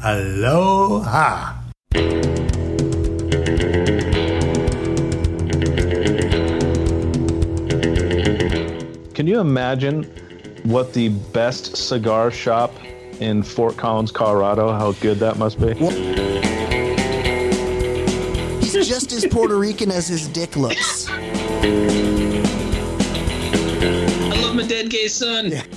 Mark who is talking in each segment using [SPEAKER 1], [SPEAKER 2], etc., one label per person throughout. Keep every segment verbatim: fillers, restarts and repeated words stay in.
[SPEAKER 1] Aloha.
[SPEAKER 2] Can you imagine what the best cigar shop in Fort Collins, Colorado, how good that must be?
[SPEAKER 3] Well, he's just as Puerto Rican as his dick looks.
[SPEAKER 4] I love my dead gay son.
[SPEAKER 3] Yeah.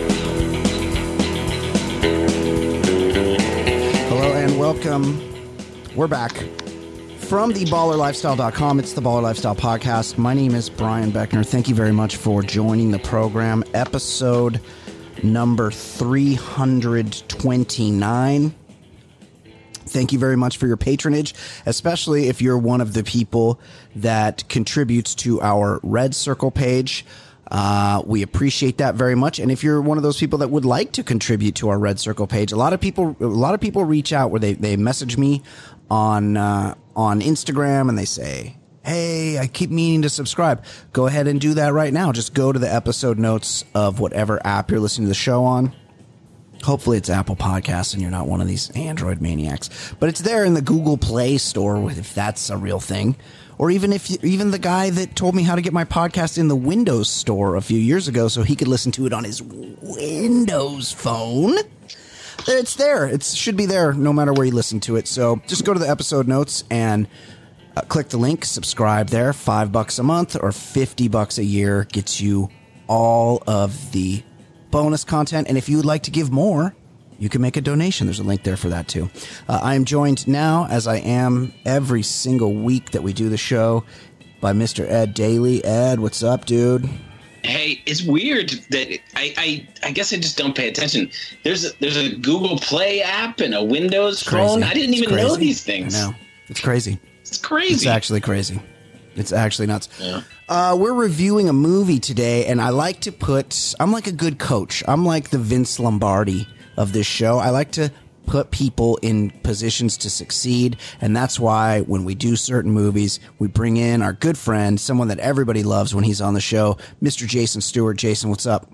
[SPEAKER 3] Hello and welcome. We're back from the baller lifestyle dot com. It's the Baller Lifestyle Podcast. My name is Brian Beckner. Thank you very much for joining the program. Episode number three hundred twenty-nine. Thank you very much for your patronage, especially if you're one of the people that contributes to our Red Circle page. Uh, we appreciate that very much. And if you're one of those people that would like to contribute to our Red Circle page, a lot of people, a lot of people reach out where they, they message me on, uh, on Instagram and they say, hey, I keep meaning to subscribe. Go ahead and do that right now. Just go to the episode notes of whatever app you're listening to the show on. Hopefully it's Apple Podcasts and you're not one of these Android maniacs, but it's there in the Google Play Store if that's a real thing. Or even if you, even the guy that told me how to get my podcast in the Windows Store a few years ago so he could listen to it on his Windows phone. It's there. It should be there no matter where you listen to it. So just go to the episode notes and uh, click the link, subscribe there. Five bucks a month or fifty bucks a year gets you all of the bonus content. And if you would like to give more, you can make a donation. There's a link there for that too. Uh, I am joined now, as I am every single week that we do the show, by Mister Ed Daly. Ed, what's up, dude?
[SPEAKER 4] Hey, it's weird that I, I, I guess I just don't pay attention. There's a, there's a Google Play app and a Windows phone. I didn't even know these things.
[SPEAKER 3] I know. It's crazy.
[SPEAKER 4] It's crazy.
[SPEAKER 3] It's actually crazy. It's actually nuts.
[SPEAKER 4] Yeah.
[SPEAKER 3] Uh, we're reviewing a movie today, and I like to put, I'm like a good coach. I'm like the Vince Lombardi of this show. I like to put people in positions to succeed, and that's why when we do certain movies, we bring in our good friend, someone that everybody loves when he's on the show, Mister Jason Stewart. Jason, what's up?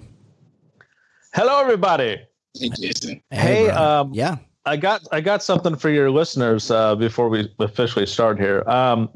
[SPEAKER 2] Hello, everybody.
[SPEAKER 4] Hey, Jason.
[SPEAKER 2] Hey,
[SPEAKER 3] hey
[SPEAKER 2] um,
[SPEAKER 3] yeah.
[SPEAKER 2] I got I got something for your listeners uh, before we officially start here. Um,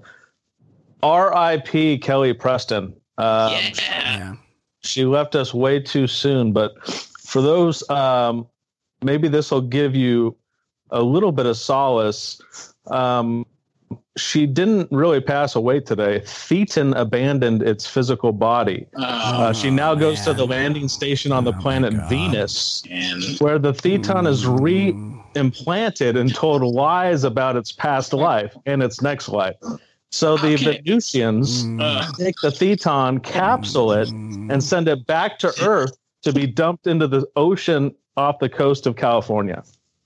[SPEAKER 2] R I P Kelly Preston. Um,
[SPEAKER 4] Yeah.
[SPEAKER 3] Yeah.
[SPEAKER 2] She left us way too soon, but for those, um, maybe this will give you a little bit of solace. Um, she didn't really pass away today. Thetan abandoned its physical body.
[SPEAKER 4] Oh,
[SPEAKER 2] Uh, she now goes
[SPEAKER 3] man.
[SPEAKER 2] to the landing station on the
[SPEAKER 3] Oh, my
[SPEAKER 2] planet
[SPEAKER 3] God.
[SPEAKER 2] Venus,
[SPEAKER 4] man.
[SPEAKER 2] where the Thetan is re-implanted and told lies about its past life and its next life. So the
[SPEAKER 4] Okay.
[SPEAKER 2] Venusians
[SPEAKER 4] Uh,
[SPEAKER 2] take the Thetan, capsule it, and send it back to Earth to be dumped into the ocean off the coast of California.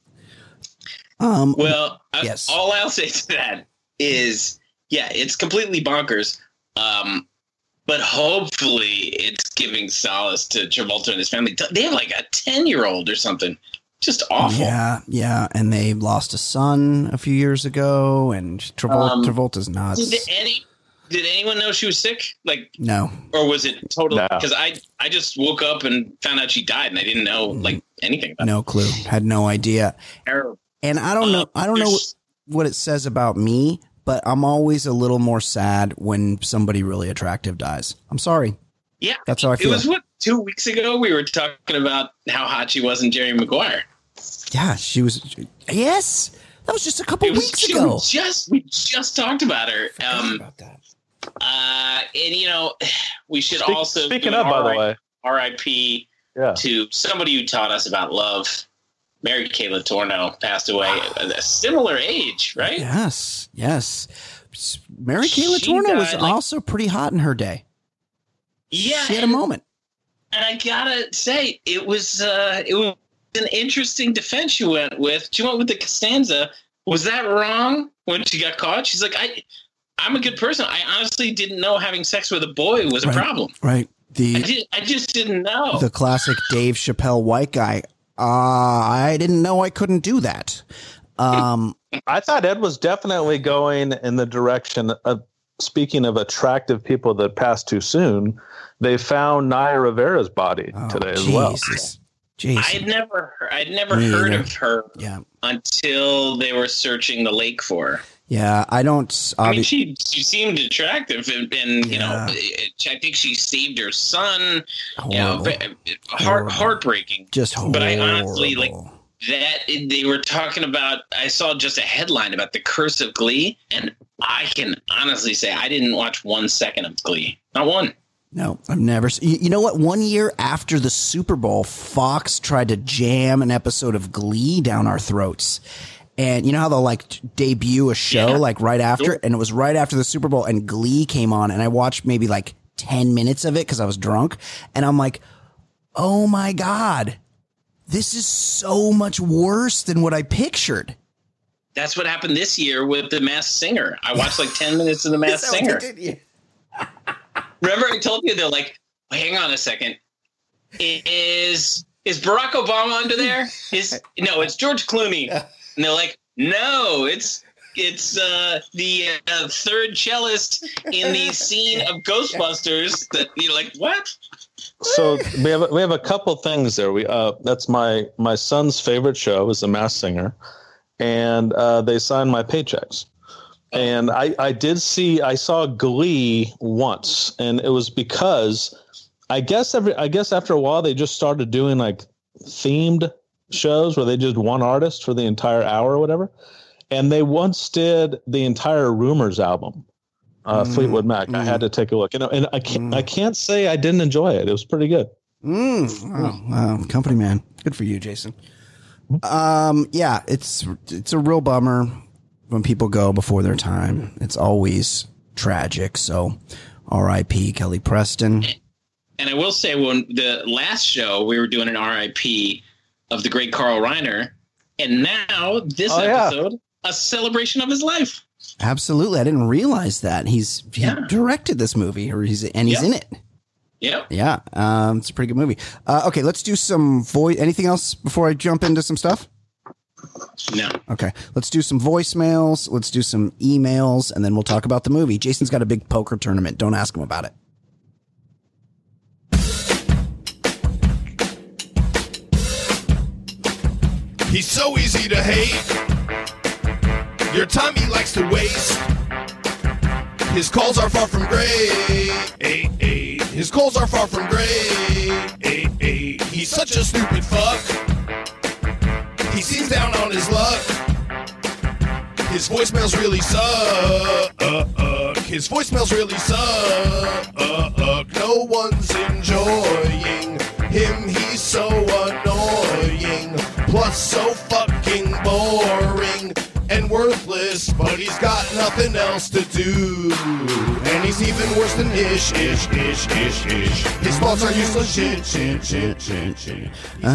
[SPEAKER 3] Um,
[SPEAKER 4] well, I-
[SPEAKER 3] Yes.
[SPEAKER 4] all I'll say to that is, yeah, it's completely bonkers. Um, but hopefully it's giving solace to Travolta and his family. They have like a ten-year-old or something. Just awful.
[SPEAKER 3] Yeah, yeah, and they lost a son a few years ago, and Travol-
[SPEAKER 4] Um,
[SPEAKER 3] Travolta's nuts.
[SPEAKER 4] Did any did anyone know she was sick? Like,
[SPEAKER 3] No,
[SPEAKER 4] or was it total?
[SPEAKER 2] No.
[SPEAKER 4] Because I I just woke up and found out she died, and I didn't know like anything about
[SPEAKER 3] no clue. Had no idea.
[SPEAKER 4] her.
[SPEAKER 3] And I don't know. I don't know what, what it says about me, but I'm always a little more sad when somebody really attractive dies. I'm sorry.
[SPEAKER 4] Yeah,
[SPEAKER 3] That's how I
[SPEAKER 4] it
[SPEAKER 3] feel.
[SPEAKER 4] was what two weeks ago we were talking about how hot she was in Jerry Maguire.
[SPEAKER 3] Yeah, she was. Yes, that was just a couple
[SPEAKER 4] It was
[SPEAKER 3] weeks
[SPEAKER 4] she-
[SPEAKER 3] ago.
[SPEAKER 4] we just we just talked about her.
[SPEAKER 3] Forgot
[SPEAKER 4] Um,
[SPEAKER 3] about that.
[SPEAKER 4] uh, and you know, we should
[SPEAKER 2] Speak-
[SPEAKER 4] also
[SPEAKER 2] speaking
[SPEAKER 4] do
[SPEAKER 2] of,
[SPEAKER 4] an
[SPEAKER 2] by the
[SPEAKER 4] R I-
[SPEAKER 2] way,
[SPEAKER 4] R I P
[SPEAKER 2] yeah,
[SPEAKER 4] to somebody who taught us about love. Mary Kay Letourneau passed away at a similar age, right?
[SPEAKER 3] Yes, yes. Mary Kay
[SPEAKER 4] She
[SPEAKER 3] Letourneau was
[SPEAKER 4] died, like-
[SPEAKER 3] also pretty hot in her day.
[SPEAKER 4] Yeah,
[SPEAKER 3] She had a
[SPEAKER 4] and-
[SPEAKER 3] moment.
[SPEAKER 4] And I gotta say, it was uh, it was an interesting defense she went with. She went with the Costanza. Was that wrong when she got caught? She's like, I, I'm a good person. I honestly didn't know having sex with a boy was a
[SPEAKER 3] Right.
[SPEAKER 4] problem.
[SPEAKER 3] Right.
[SPEAKER 4] I,
[SPEAKER 3] The
[SPEAKER 4] did, I just didn't know.
[SPEAKER 3] the classic Dave Chappelle white guy. Uh, I didn't know I couldn't do that. Um,
[SPEAKER 2] I thought Ed was definitely going in the direction of, speaking of attractive people that passed too soon, they found Naya Rivera's body
[SPEAKER 3] oh,
[SPEAKER 2] today as well.
[SPEAKER 3] Jesus. Jason.
[SPEAKER 4] I'd never, I'd never
[SPEAKER 3] Me
[SPEAKER 4] heard
[SPEAKER 3] either.
[SPEAKER 4] of her
[SPEAKER 3] Yeah.
[SPEAKER 4] until they were searching the lake for her.
[SPEAKER 3] Yeah, I don't.
[SPEAKER 4] I mean,
[SPEAKER 3] obvi-
[SPEAKER 4] she she seemed attractive, and, and you know,
[SPEAKER 3] Yeah.
[SPEAKER 4] I think she saved her son. You know,
[SPEAKER 3] Horrible.
[SPEAKER 4] ve- heart,
[SPEAKER 3] Horrible.
[SPEAKER 4] heartbreaking.
[SPEAKER 3] Just horrible.
[SPEAKER 4] But I honestly like that. They were talking about. I saw just a headline about the curse of Glee, and I can honestly say I didn't watch one second of Glee. Not one.
[SPEAKER 3] No, I've never. s- You, you know what? One year after the Super Bowl, Fox tried to jam an episode of Glee down our throats. And you know how they'll like t- debut a show
[SPEAKER 4] Yeah.
[SPEAKER 3] like right after,
[SPEAKER 4] Sure.
[SPEAKER 3] and it was right after the Super Bowl, and Glee came on, and I watched maybe like ten minutes of it because I was drunk, and I'm like, oh my god, this is so much worse than what I pictured.
[SPEAKER 4] That's what happened this year with The Masked Singer. I watched like ten minutes of The Masked
[SPEAKER 3] Is that what
[SPEAKER 4] Singer.
[SPEAKER 3] they did? Yeah.
[SPEAKER 4] Remember, I told you they're like, hang on a second. Is is Barack Obama under there? Is no, it's George Clooney. And they're like, no, it's it's uh, the uh, third cellist in the scene of Ghostbusters. That you're like, what?
[SPEAKER 2] So we have we have a couple things there. We uh, that's my my son's favorite show is The Masked Singer, and uh, they signed my paychecks. And I I did see I saw Glee once, and it was because I guess every I guess after a while they just started doing like themed shows where they just one artist for the entire hour or whatever. And they once did the entire Rumors album, uh,
[SPEAKER 3] Mm,
[SPEAKER 2] Fleetwood Mac.
[SPEAKER 3] mm.
[SPEAKER 2] I had to take a look, and, and I can't
[SPEAKER 3] Mm.
[SPEAKER 2] I can't say I didn't enjoy it. It was pretty good.
[SPEAKER 3] Mm, wow, wow, company man. Good for you, Jason. Um, yeah, it's it's a real bummer when people go before their time. It's always tragic. So, R I P Kelly Preston.
[SPEAKER 4] And I will say, when the last show we were doing an R I P of the great Carl Reiner, and now this
[SPEAKER 2] Oh, yeah.
[SPEAKER 4] episode, a celebration of his life.
[SPEAKER 3] Absolutely, I didn't realize that he's he
[SPEAKER 4] Yeah.
[SPEAKER 3] directed this movie, or he's and he's
[SPEAKER 4] Yeah.
[SPEAKER 3] in it.
[SPEAKER 4] Yep.
[SPEAKER 3] Yeah, um, it's a pretty good movie. Uh, okay, let's do some voice. Anything else before I jump into some stuff?
[SPEAKER 4] No.
[SPEAKER 3] Okay, let's do some voicemails. Let's do some emails, and then we'll talk about the movie. Jason's got a big poker tournament. Don't ask him about it.
[SPEAKER 1] He's so easy to hate. Your time he likes to waste. His calls are far from great. His calls are far from great. He's such a stupid fuck. He seems down on his luck. His voicemails really suck. His voicemails really suck. No one's enjoying him. He's so annoying. Plus so fucking boring and worthless, but he's got nothing else to do. And he's even worse than ish, ish, ish, ish, ish. His thoughts are useless shit, shit, shit, shit, shit.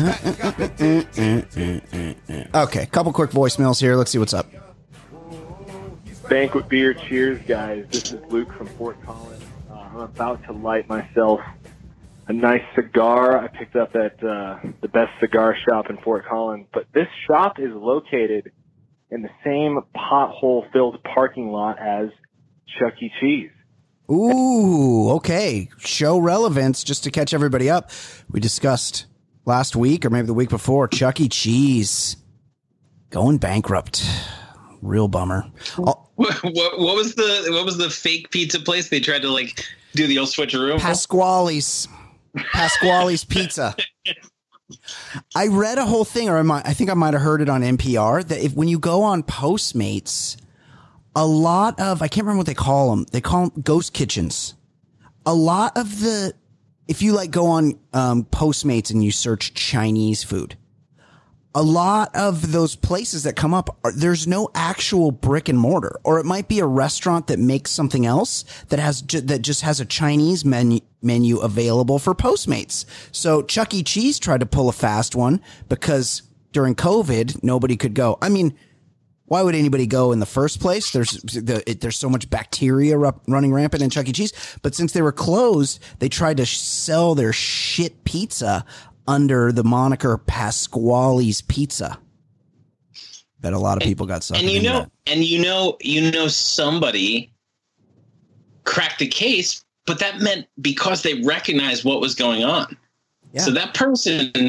[SPEAKER 3] Okay, couple quick voicemails here. Let's see what's up.
[SPEAKER 5] Banquet beer, cheers, guys. This is Luke from Fort Collins. Uh, I'm about to light myself a nice cigar I picked up at uh, the best cigar shop in Fort Collins. But this shop is located in the same pothole-filled parking lot as Chuck E. Cheese.
[SPEAKER 3] Ooh, okay. Show relevance, just to catch everybody up. We discussed last week, or maybe the week before, Chuck E. Cheese going bankrupt. Real bummer. Oh,
[SPEAKER 4] What, what, what was the what was the fake pizza place they tried to like do the old switcheroo?
[SPEAKER 3] Pasquale's. Pasquale's Pizza. I read a whole thing, or I might, I think I might have heard it on N P R, that if when you go on Postmates, a lot of, I can't remember what they call them. They call them ghost kitchens. A lot of the, if you like go on um, Postmates and you search Chinese food, a lot of those places that come up, are, there's no actual brick and mortar, or it might be a restaurant that makes something else that has ju- that just has a Chinese menu menu available for Postmates. So Chuck E. Cheese tried to pull a fast one because during COVID nobody could go. I mean, why would anybody go in the first place? There's the, it, there's so much bacteria ru- running rampant in Chuck E. Cheese. But since they were closed, they tried to sh- sell their shit pizza under the moniker Pasquale's Pizza. Bet a lot of people got sucked
[SPEAKER 4] And you
[SPEAKER 3] into
[SPEAKER 4] know,
[SPEAKER 3] that.
[SPEAKER 4] and you know, you know, somebody cracked the case, but that meant because they recognized what was going on.
[SPEAKER 3] Yeah.
[SPEAKER 4] So that person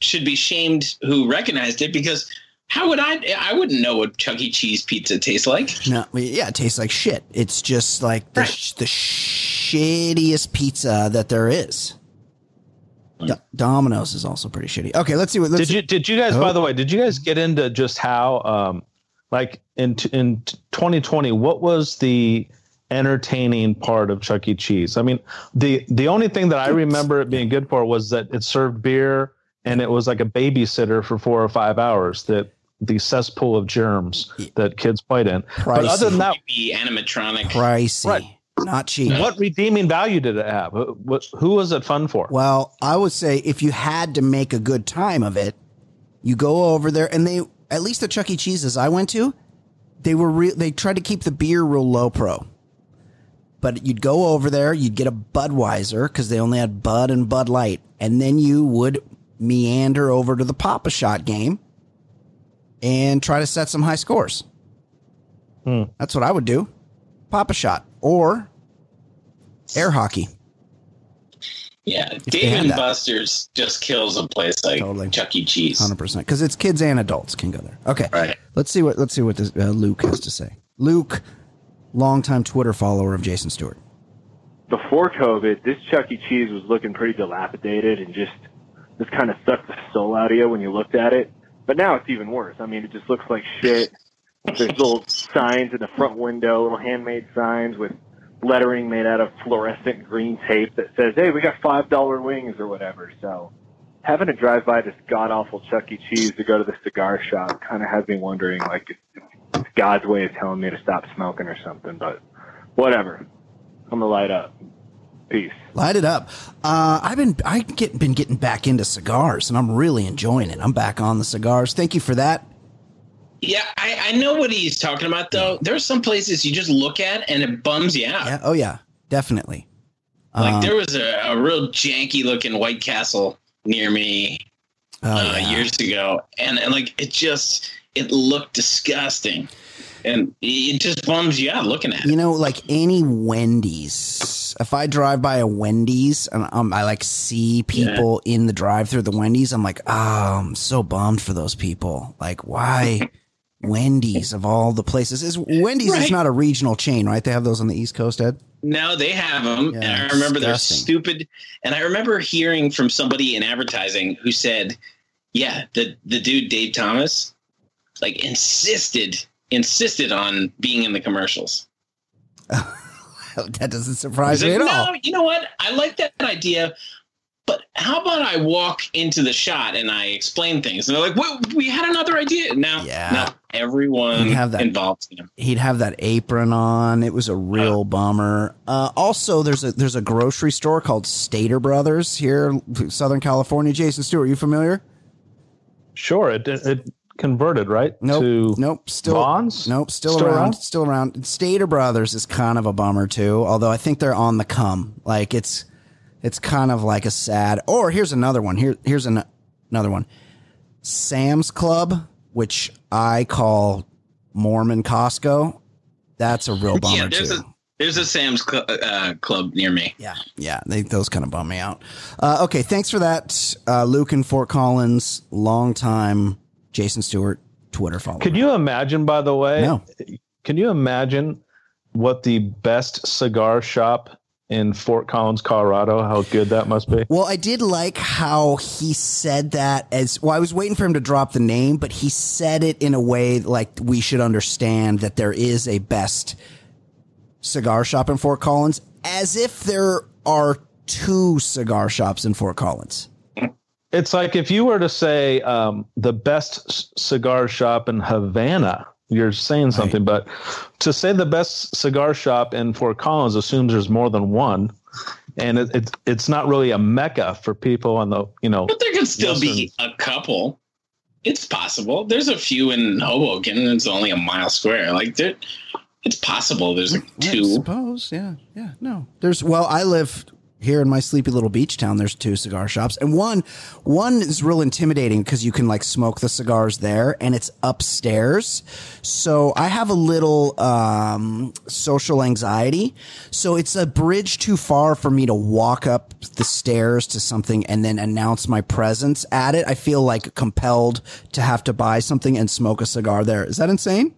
[SPEAKER 4] should be shamed who recognized it, because how would I? I wouldn't know what Chuck E. Cheese pizza tastes like.
[SPEAKER 3] No, yeah, it tastes like shit. It's just like the,
[SPEAKER 4] Right.
[SPEAKER 3] the shittiest pizza that there is. D- Domino's is also pretty shitty. Okay, let's see what. Let's
[SPEAKER 2] Did you did you guys?
[SPEAKER 3] Oh.
[SPEAKER 2] By the way, did you guys get into just how, um, like in in twenty twenty, what was the entertaining part of Chuck E. Cheese? I mean, the the only thing that I remember it being good for was that it served beer and it was like a babysitter for four or five hours. That the cesspool of germs that kids played in. But other than that,
[SPEAKER 4] The animatronic.
[SPEAKER 3] pricey,
[SPEAKER 2] Right.
[SPEAKER 3] not cheap.
[SPEAKER 2] what redeeming value did it have? What, who was it fun for?
[SPEAKER 3] Well, I would say if you had to make a good time of it, you go over there, and they, at least the Chuck E. Cheese's I went to, they were re- they tried to keep the beer real low pro. But you'd go over there, you'd get a Budweiser because they only had Bud and Bud Light, and then you would meander over to the Pop-A-Shot game and try to set some high scores.
[SPEAKER 2] Hmm.
[SPEAKER 3] That's what I would do. Pop-A-Shot or air hockey.
[SPEAKER 4] Yeah,
[SPEAKER 3] they
[SPEAKER 4] Dave
[SPEAKER 3] had
[SPEAKER 4] and
[SPEAKER 3] that.
[SPEAKER 4] Buster's just kills a place like
[SPEAKER 3] Totally.
[SPEAKER 4] Chuck E. Cheese.
[SPEAKER 3] one hundred percent, because it's kids and adults can go there. Okay,
[SPEAKER 4] Right.
[SPEAKER 3] Let's see what let's see what this, uh, Luke has to say. Luke, longtime Twitter follower of Jason Stewart.
[SPEAKER 5] Before COVID, this Chuck E. Cheese was looking pretty dilapidated and just just kind of sucked the soul out of you when you looked at it. But now it's even worse. I mean, it just looks like shit. There's little signs in the front window, little handmade signs with lettering made out of fluorescent green tape that says, "Hey, we got five dollar wings," or whatever. So having to drive by this god-awful Chuck E. Cheese to go to the cigar shop kind of has me wondering, like, if it's God's way of telling me to stop smoking or something. But whatever. I'm going to light up. Peace.
[SPEAKER 3] Light it up. Uh, I've been I get been getting back into cigars, and I'm really enjoying it. I'm back on the cigars. Thank you for that.
[SPEAKER 4] Yeah, I, I know what he's talking about, though. There's some places you just look at and it bums you out.
[SPEAKER 3] Yeah. Oh yeah. Definitely.
[SPEAKER 4] Like
[SPEAKER 3] Um,
[SPEAKER 4] there was a, a real janky looking White Castle near me
[SPEAKER 3] oh,
[SPEAKER 4] uh,
[SPEAKER 3] yeah.
[SPEAKER 4] years ago, and, and like it just it looked disgusting, and it just bums you out looking at it.
[SPEAKER 3] You know, like any Wendy's. If I drive by a Wendy's and um, I like see people in the drive-thru of the Wendy's, I'm like, oh, I'm so bummed for those people. Like, why Wendy's of all the places? Is Wendy's is
[SPEAKER 4] Right.
[SPEAKER 3] not a regional chain, right? They have those on the East Coast, Ed.
[SPEAKER 4] Now they have them,
[SPEAKER 3] Yeah,
[SPEAKER 4] and I remember they're
[SPEAKER 3] disgusting.
[SPEAKER 4] stupid. And I remember hearing from somebody in advertising who said, "Yeah, the the dude Dave Thomas, like insisted insisted on being in the commercials."
[SPEAKER 3] That doesn't surprise
[SPEAKER 4] He's
[SPEAKER 3] me
[SPEAKER 4] like,
[SPEAKER 3] at all.
[SPEAKER 4] no, you know what? I like that idea, but how about I walk into the shot and I explain things? And they're like, "Well, we had another idea." Now,
[SPEAKER 3] Yeah.
[SPEAKER 4] now everyone
[SPEAKER 3] You have that-
[SPEAKER 4] involved in him.
[SPEAKER 3] He'd have that apron on. It was a real bummer. Uh, also, there's a there's a grocery store called Stater Brothers here, Southern California. Jason Stewart, you familiar?
[SPEAKER 2] Sure, it it converted right
[SPEAKER 3] Nope.
[SPEAKER 2] to
[SPEAKER 3] nope. Still
[SPEAKER 2] Vons?
[SPEAKER 3] Nope. Still,
[SPEAKER 2] Still
[SPEAKER 3] around,
[SPEAKER 2] around?
[SPEAKER 3] Still around. Stater Brothers is kind of a bummer too. Although I think they're on the come. Like it's it's kind of like a sad. Or here's another one. Here here's an, another one. Sam's Club, which I call Mormon Costco. That's a real bummer
[SPEAKER 4] Yeah, there's
[SPEAKER 3] too.
[SPEAKER 4] a there's a Sam's Cl- uh, Club near me.
[SPEAKER 3] Yeah, yeah, they, those kind of bum me out. Uh, okay, thanks for that, uh, Luke in Fort Collins, longtime Jason Stewart Twitter follower.
[SPEAKER 2] Could you imagine, by the way?
[SPEAKER 3] No.
[SPEAKER 2] Can you imagine what the best cigar shop in Fort Collins, Colorado, how good that must be?
[SPEAKER 3] Well, I did like how he said that as well. I was waiting for him to drop the name, but he said it in a way like we should understand that there is a best cigar shop in Fort Collins, as if there are two cigar shops in Fort Collins.
[SPEAKER 2] It's like if you were to say um, the best c- cigar shop in Havana, you're saying something, but to say the best cigar shop in Fort Collins assumes there's more than one. And it, it's it's not really a mecca for people on the, you know.
[SPEAKER 4] But there could still be a couple. It's possible. There's a few in Hoboken. And it's only a mile square. Like there, it's possible. There's like
[SPEAKER 3] I
[SPEAKER 4] two.
[SPEAKER 3] suppose, yeah, yeah. No, there's. Well, I live Here in my sleepy little beach town, there's two cigar shops, and one one is real intimidating because you can like smoke the cigars there, and it's upstairs. So I have a little um, social anxiety. So it's a bridge too far for me to walk up the stairs to something and then announce my presence at it. I feel like compelled to have to buy something and smoke a cigar there. Is that insane?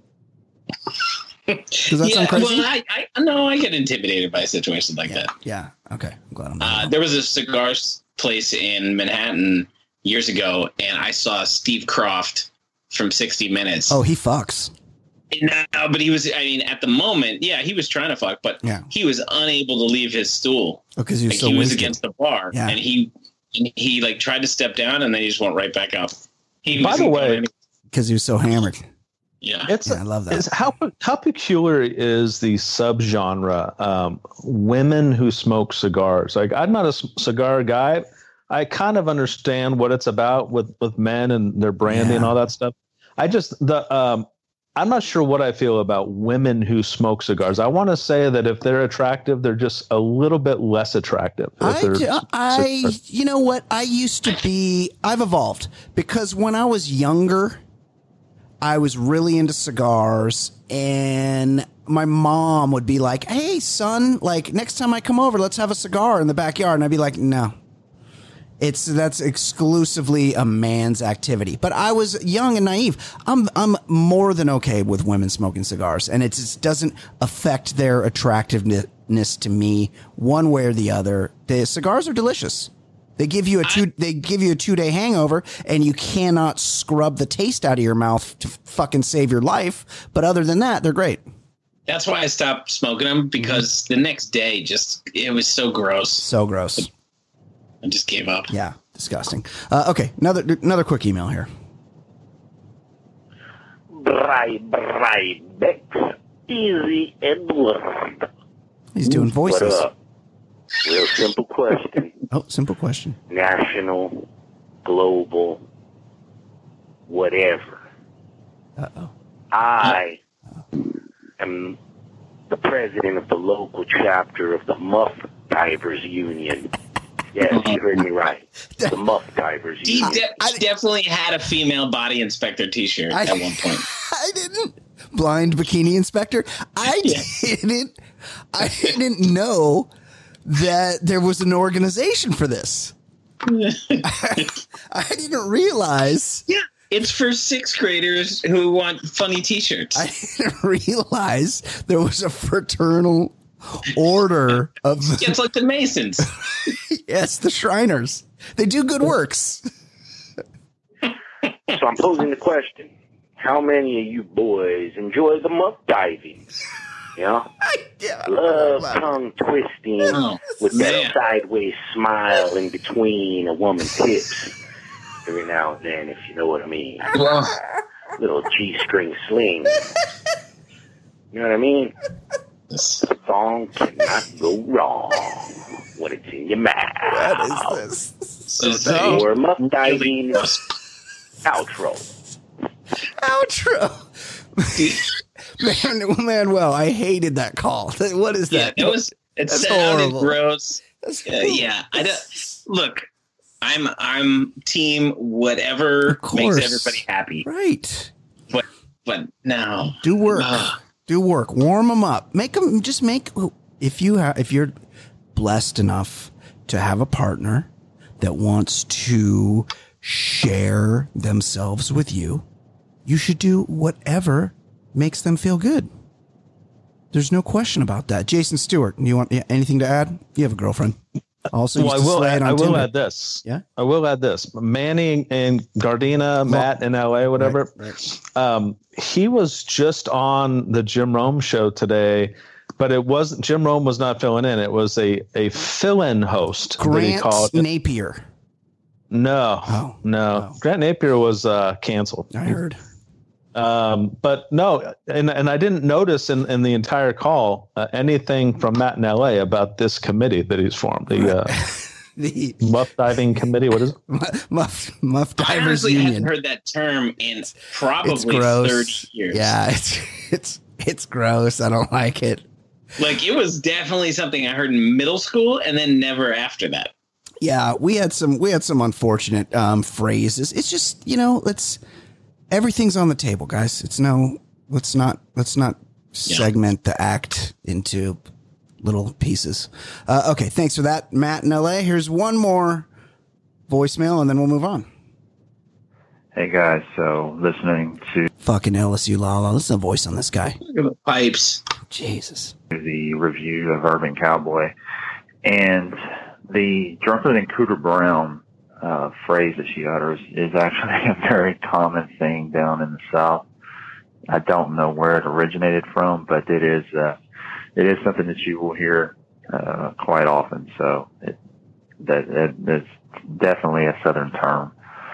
[SPEAKER 3] Does that
[SPEAKER 4] yeah,
[SPEAKER 3] sound crazy?
[SPEAKER 4] well, I, I no, I get intimidated by situations like
[SPEAKER 3] yeah,
[SPEAKER 4] that.
[SPEAKER 3] Yeah. Okay. I'm glad I'm
[SPEAKER 4] Uh,
[SPEAKER 3] not.
[SPEAKER 4] there was a cigar place in Manhattan years ago, and I saw Steve Croft from sixty minutes.
[SPEAKER 3] Oh, he fucks.
[SPEAKER 4] No, but he was, I mean, at the moment, yeah, he was trying to fuck, but
[SPEAKER 3] Yeah.
[SPEAKER 4] he was unable to leave his stool.
[SPEAKER 3] Oh, because he was
[SPEAKER 4] Like,
[SPEAKER 3] so
[SPEAKER 4] he was
[SPEAKER 3] wasted.
[SPEAKER 4] against the bar,
[SPEAKER 3] Yeah.
[SPEAKER 4] and he and he like tried to step down, and then he just went right back up. He
[SPEAKER 2] By the
[SPEAKER 4] wasn't
[SPEAKER 2] way,
[SPEAKER 4] going
[SPEAKER 3] Because he was so hammered.
[SPEAKER 4] any- yeah.
[SPEAKER 2] It's,
[SPEAKER 3] Yeah, I love that.
[SPEAKER 2] It's how how peculiar is the subgenre um, women who smoke cigars? Like, I'm not a c- cigar guy. I kind of understand what it's about with, with men and their branding
[SPEAKER 3] Yeah.
[SPEAKER 2] and all that stuff. I just the um, I'm not sure what I feel about women who smoke cigars. I want to say that if they're attractive, they're just a little bit less attractive. if
[SPEAKER 3] I,
[SPEAKER 2] they're
[SPEAKER 3] d-
[SPEAKER 2] c-
[SPEAKER 3] I,
[SPEAKER 2] cigars.
[SPEAKER 3] you know what? I used to be, I've evolved because when I was younger, I was really into cigars, and my mom would be like, "Hey, son, like next time I come over, let's have a cigar in the backyard." And I'd be like, "No, it's that's exclusively a man's activity." But I was young and naive. I'm I'm more than okay with women smoking cigars, and it just doesn't affect their attractiveness to me one way or the other. The cigars are delicious. They give you a two. They give you a two day hangover, and you cannot scrub the taste out of your mouth to fucking save your life. But other than that, they're great.
[SPEAKER 4] That's why I stopped smoking them, because the next day, just it was so gross.
[SPEAKER 3] So gross.
[SPEAKER 4] I just gave up.
[SPEAKER 3] Yeah, disgusting. Uh, okay, another another quick email here.
[SPEAKER 6] Bribe, bribe, Bex, Easy Edward.
[SPEAKER 3] He's doing voices.
[SPEAKER 6] What up? Real simple question.
[SPEAKER 3] Oh, simple question.
[SPEAKER 6] National, global, whatever.
[SPEAKER 3] Uh oh.
[SPEAKER 6] I am the president of the local chapter of the Muff Divers Union. Yes, you heard me right. The Muff Divers
[SPEAKER 4] He
[SPEAKER 6] Union.
[SPEAKER 4] de-
[SPEAKER 3] I-
[SPEAKER 4] definitely had a female body inspector T-shirt
[SPEAKER 3] I-
[SPEAKER 4] at one point.
[SPEAKER 3] I didn't. Blind bikini inspector. I didn't. I didn't know that there was an organization for this. I, I didn't realize.
[SPEAKER 4] Yeah, it's for sixth graders who want funny T-shirts.
[SPEAKER 3] I didn't realize there was a fraternal order of
[SPEAKER 4] Yeah, it's like the Masons.
[SPEAKER 3] yes, the Shriners. They do good works.
[SPEAKER 6] So I'm posing the question. How many of you boys enjoy the muff diving? You know?
[SPEAKER 3] Yeah.
[SPEAKER 6] Love tongue twisting
[SPEAKER 4] Oh,
[SPEAKER 6] with that
[SPEAKER 4] man.
[SPEAKER 6] sideways smile in between a woman's hips every now and then, if you know what I mean.
[SPEAKER 4] Well,
[SPEAKER 6] Little G-string sling. You know what I mean? The song cannot go wrong when it's in your mouth.
[SPEAKER 3] What is this?
[SPEAKER 4] so
[SPEAKER 2] So-
[SPEAKER 6] Or muff diving
[SPEAKER 4] really gross.
[SPEAKER 6] outro.
[SPEAKER 3] Outro. Man, Manuel, I hated that call. What is
[SPEAKER 4] Yeah,
[SPEAKER 3] that?
[SPEAKER 4] it was. It
[SPEAKER 3] That's
[SPEAKER 4] sounded
[SPEAKER 3] horrible.
[SPEAKER 4] gross.
[SPEAKER 3] That's
[SPEAKER 4] Uh, yeah, I don't, look. I'm I'm team whatever
[SPEAKER 3] Of course.
[SPEAKER 4] makes everybody happy.
[SPEAKER 3] right.
[SPEAKER 4] But but no.
[SPEAKER 3] Do work.
[SPEAKER 4] Ugh.
[SPEAKER 3] Do work. Warm them up. Make them. Just make. If you have, if you're blessed enough to have a partner that wants to share themselves with you, you should do whatever makes them feel good. There's no question about that. Jason Stewart, you want yeah, anything to add? You have a girlfriend. Also,
[SPEAKER 2] Well, I
[SPEAKER 3] used to
[SPEAKER 2] will.
[SPEAKER 3] slay
[SPEAKER 2] Add,
[SPEAKER 3] it on
[SPEAKER 2] I will
[SPEAKER 3] Tinder.
[SPEAKER 2] add this.
[SPEAKER 3] Yeah?
[SPEAKER 2] I will add this. Manny and Gardena, Matt in L A, whatever.
[SPEAKER 3] Right, right.
[SPEAKER 2] Um, he was just on the Jim Rome show today, but it wasn't. Jim Rome was not filling in. It was a a fill-in host. that he
[SPEAKER 3] Grant
[SPEAKER 2] called.
[SPEAKER 3] Napier.
[SPEAKER 2] No,
[SPEAKER 3] Oh.
[SPEAKER 2] no.
[SPEAKER 3] Oh.
[SPEAKER 2] Grant Napier was uh, canceled.
[SPEAKER 3] I heard.
[SPEAKER 2] Um, but no, and and I didn't notice in, in the entire call uh, anything from Matt in L A about this committee that he's formed, the uh,
[SPEAKER 3] The
[SPEAKER 2] Muff Diving Committee. What is it?
[SPEAKER 3] Muff Muff
[SPEAKER 4] I
[SPEAKER 3] Divers
[SPEAKER 4] honestly
[SPEAKER 3] Union.
[SPEAKER 4] haven't heard that term in
[SPEAKER 3] It's
[SPEAKER 4] probably
[SPEAKER 3] gross.
[SPEAKER 4] thirty years.
[SPEAKER 3] Yeah, it's it's it's gross. I don't like it.
[SPEAKER 4] Like, it was definitely something I heard in middle school and then never after that.
[SPEAKER 3] Yeah, we had some we had some unfortunate um, phrases. It's just, you know, let's everything's on the table, guys. It's no let's not let's not
[SPEAKER 4] Yeah.
[SPEAKER 3] segment the act into little pieces. Uh, okay, thanks for that, Matt in L A. Here's one more voicemail, and then we'll move on.
[SPEAKER 7] Hey guys, so listening to
[SPEAKER 3] Fucking L S U Lala. Listen to the voice on this guy.
[SPEAKER 4] Look at the pipes.
[SPEAKER 3] Jesus.
[SPEAKER 7] the review of Urban Cowboy and the drunker than Cooter Brown uh, phrase that she utters is actually a very common thing down in the South. I don't know where it originated from, but it is uh, it is something that you will hear uh, quite often. So it, that it, it's definitely a Southern term.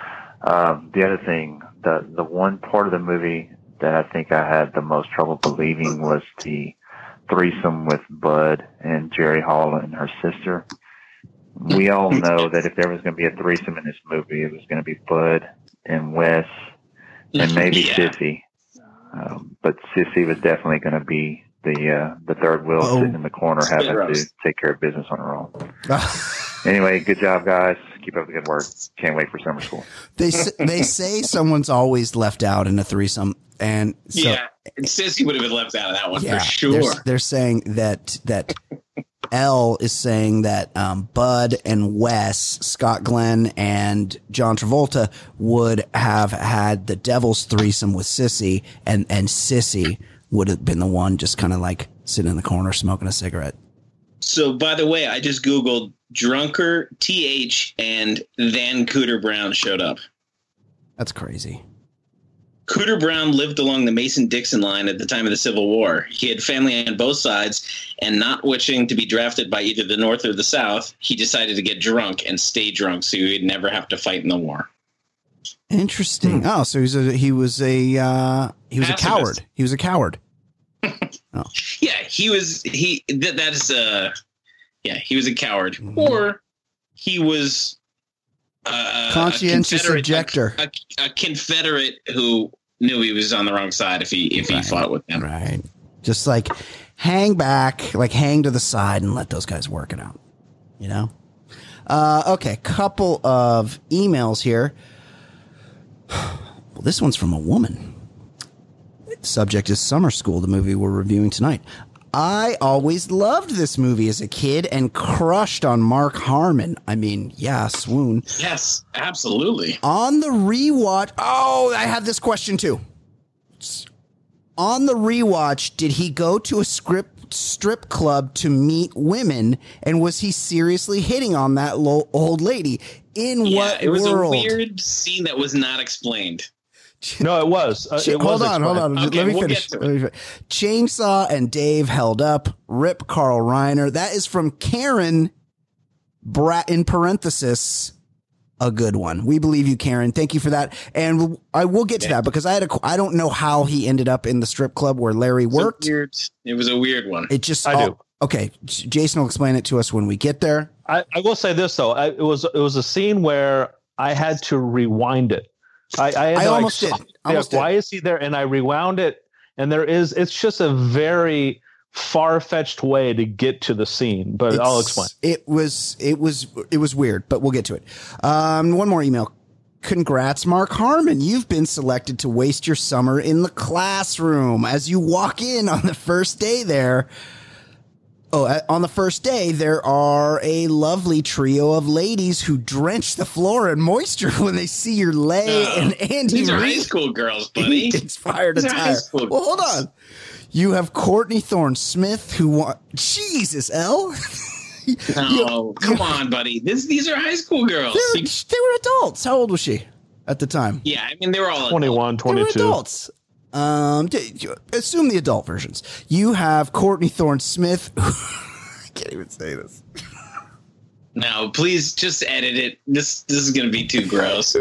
[SPEAKER 7] Um, the other thing, the the one part of the movie that I think I had the most trouble believing was the threesome with Bud and Jerry Hall and her sister. We all know that if there was going to be a threesome in this movie, it was going to be Bud and Wes and maybe
[SPEAKER 4] Yeah.
[SPEAKER 7] Sissy. Um, but Sissy was definitely going to be the uh, the third wheel
[SPEAKER 3] Oh.
[SPEAKER 7] sitting in the corner having to
[SPEAKER 4] roast.
[SPEAKER 7] take care of business on her own. Anyway, good job, guys. Keep up the good work. Can't wait for summer school.
[SPEAKER 3] They s- they say someone's always left out in a threesome, and so
[SPEAKER 4] yeah. And Sissy would have been left out of that one
[SPEAKER 3] yeah,
[SPEAKER 4] for sure.
[SPEAKER 3] They're, they're saying that that L is saying that um, Bud and Wes, Scott Glenn and John Travolta would have had the devil's threesome with Sissy, and and Sissy would have been the one just kind of like sitting in the corner smoking a cigarette.
[SPEAKER 4] So, by the way, I just Googled drunker T H and then Cooter Brown showed up.
[SPEAKER 3] That's crazy.
[SPEAKER 4] Cooter Brown lived along the Mason-Dixon line at the time of the Civil War. He had family on both sides, and not wishing to be drafted by either the North or the South, he decided to get drunk and stay drunk so he'd never have to fight in the war.
[SPEAKER 3] Interesting. Oh, so he's a, he was a uh, he was
[SPEAKER 4] Pacifist.
[SPEAKER 3] a coward. He was a coward.
[SPEAKER 4] Yeah, he was he that that is uh yeah, he was a coward.
[SPEAKER 3] Mhm.
[SPEAKER 4] Or he was uh,
[SPEAKER 3] Conscientious
[SPEAKER 4] a Confederate-
[SPEAKER 3] objector.
[SPEAKER 4] A, a, a Confederate who knew he was on the wrong side if he if he
[SPEAKER 3] Right.
[SPEAKER 4] fought with them.
[SPEAKER 3] Right. Just like hang back, like hang to the side and let those guys work it out. You know? Uh, okay. Couple of emails here. Well, this one's from a woman. Subject is Summer School, the movie we're reviewing tonight. I always loved this movie as a kid and crushed on Mark Harmon. I mean, yeah, swoon.
[SPEAKER 4] Yes, absolutely.
[SPEAKER 3] On the rewatch, oh, I have this question too. On the rewatch, did he go to a script strip club to meet women, and was he seriously hitting on that lo- old lady? In
[SPEAKER 4] Yeah,
[SPEAKER 3] what
[SPEAKER 4] it was
[SPEAKER 3] world?
[SPEAKER 4] a weird scene that was not explained.
[SPEAKER 2] No, it was. Uh,
[SPEAKER 3] Ch-
[SPEAKER 2] it
[SPEAKER 3] hold
[SPEAKER 2] was
[SPEAKER 3] on, hold
[SPEAKER 2] explained.
[SPEAKER 3] on.
[SPEAKER 4] Okay,
[SPEAKER 3] Let me
[SPEAKER 4] we'll
[SPEAKER 3] finish.
[SPEAKER 4] get to
[SPEAKER 3] Let me fi- Chainsaw and Dave held up. Rip Carl Reiner. That is from Karen. Brat in parenthesis. A good one. We believe you, Karen. Thank you for that. And I will get to that because I had a. qu- I don't know how he ended up in the strip club where Larry
[SPEAKER 4] It was a
[SPEAKER 3] worked.
[SPEAKER 4] weird, it was a weird one.
[SPEAKER 3] It just.
[SPEAKER 2] I do.
[SPEAKER 3] oh, okay, J- Jason will explain it to us when we get there.
[SPEAKER 2] I, I will say this though. I, it was it was a scene where I had to rewind it. I, I, had
[SPEAKER 3] I
[SPEAKER 2] to,
[SPEAKER 3] almost
[SPEAKER 2] like,
[SPEAKER 3] did.
[SPEAKER 2] stop-
[SPEAKER 3] Almost
[SPEAKER 2] yeah,
[SPEAKER 3] did.
[SPEAKER 2] why is he there? And I rewound it, and there is. It's just a very far-fetched way to get to the scene, but I'll
[SPEAKER 3] It's-
[SPEAKER 2] explain.
[SPEAKER 3] It was it was it was weird, but we'll get to it. Um, one more email. Congrats, Mark Harmon. You've been selected to waste your summer in the classroom. As you walk in on the first day there. Oh, uh, on the first day, there are a lovely trio of ladies who drench the floor in moisture when they see your lay
[SPEAKER 4] Oh,
[SPEAKER 3] and Andy
[SPEAKER 4] These are high
[SPEAKER 3] Reid
[SPEAKER 4] school girls, buddy.
[SPEAKER 3] inspired
[SPEAKER 4] These are high
[SPEAKER 3] attire.
[SPEAKER 4] school
[SPEAKER 3] Well, hold on. You have Courtney Thorne Smith who want Jesus, L.
[SPEAKER 4] No, come on, buddy. This these are high school girls.
[SPEAKER 3] They were, they were adults. How old was she at the time?
[SPEAKER 4] Yeah, I mean they were all
[SPEAKER 2] twenty-one,
[SPEAKER 3] They were
[SPEAKER 2] twenty-two.
[SPEAKER 3] adults. Um, d- you- assume the adult versions. You have Courtney Thorne Smith. I can't even say this.
[SPEAKER 4] No, please just edit it. This this is gonna be too gross.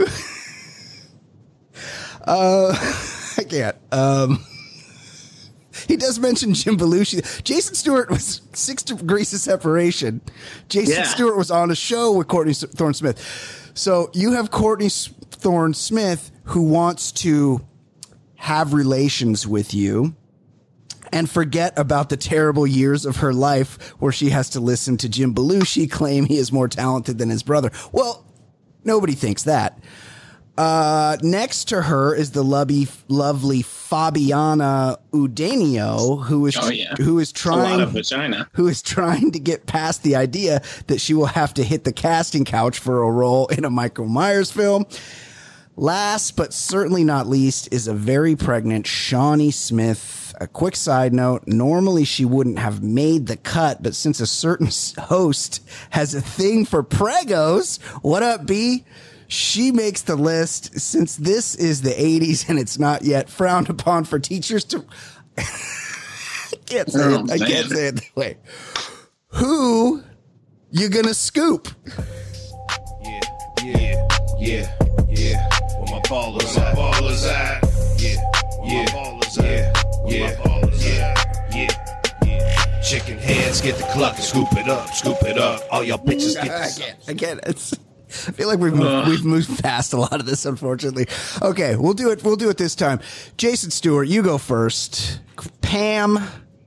[SPEAKER 3] Uh, I can't. Um, he does mention Jim Belushi. Jason Stewart was six degrees of separation. Jason
[SPEAKER 4] Yeah.
[SPEAKER 3] Stewart was on a show with Courtney Thorne Smith. So you have Courtney Thorne Smith who wants to have relations with you. and forget about the terrible years of her life where she has to listen to Jim Belushi claim he is more talented than his brother. Well, nobody thinks that. Uh, next to her is the lovely, lovely Fabiana Udenio, who is
[SPEAKER 4] Oh, yeah.
[SPEAKER 3] who is
[SPEAKER 4] A lot
[SPEAKER 3] trying
[SPEAKER 4] of vagina.
[SPEAKER 3] who is trying to get past the idea that she will have to hit the casting couch for a role in a Michael Myers film. Last but certainly not least is a very pregnant Shawnee Smith. A quick side note, normally she wouldn't have made the cut, but since a certain host has a thing for pregos, what up, B? She makes the list. Since this is the eighties and it's not yet frowned upon for teachers to... I can't say
[SPEAKER 4] Oh,
[SPEAKER 3] it. I
[SPEAKER 4] man.
[SPEAKER 3] can't say it. Wait. Who you gonna scoop?
[SPEAKER 1] Yeah, yeah, yeah, yeah. Where my ballers at? Ballers at? Yeah, yeah, ballers at? Yeah, yeah, yeah, yeah. Chicken heads, get the cluck and scoop it up, scoop it up. All y'all bitches get this.
[SPEAKER 3] Again, again, it's... I feel like we've moved, we've moved past a lot of this, unfortunately. Okay, we'll do it. We'll do it this time. Jason Stewart, you go first. Pam,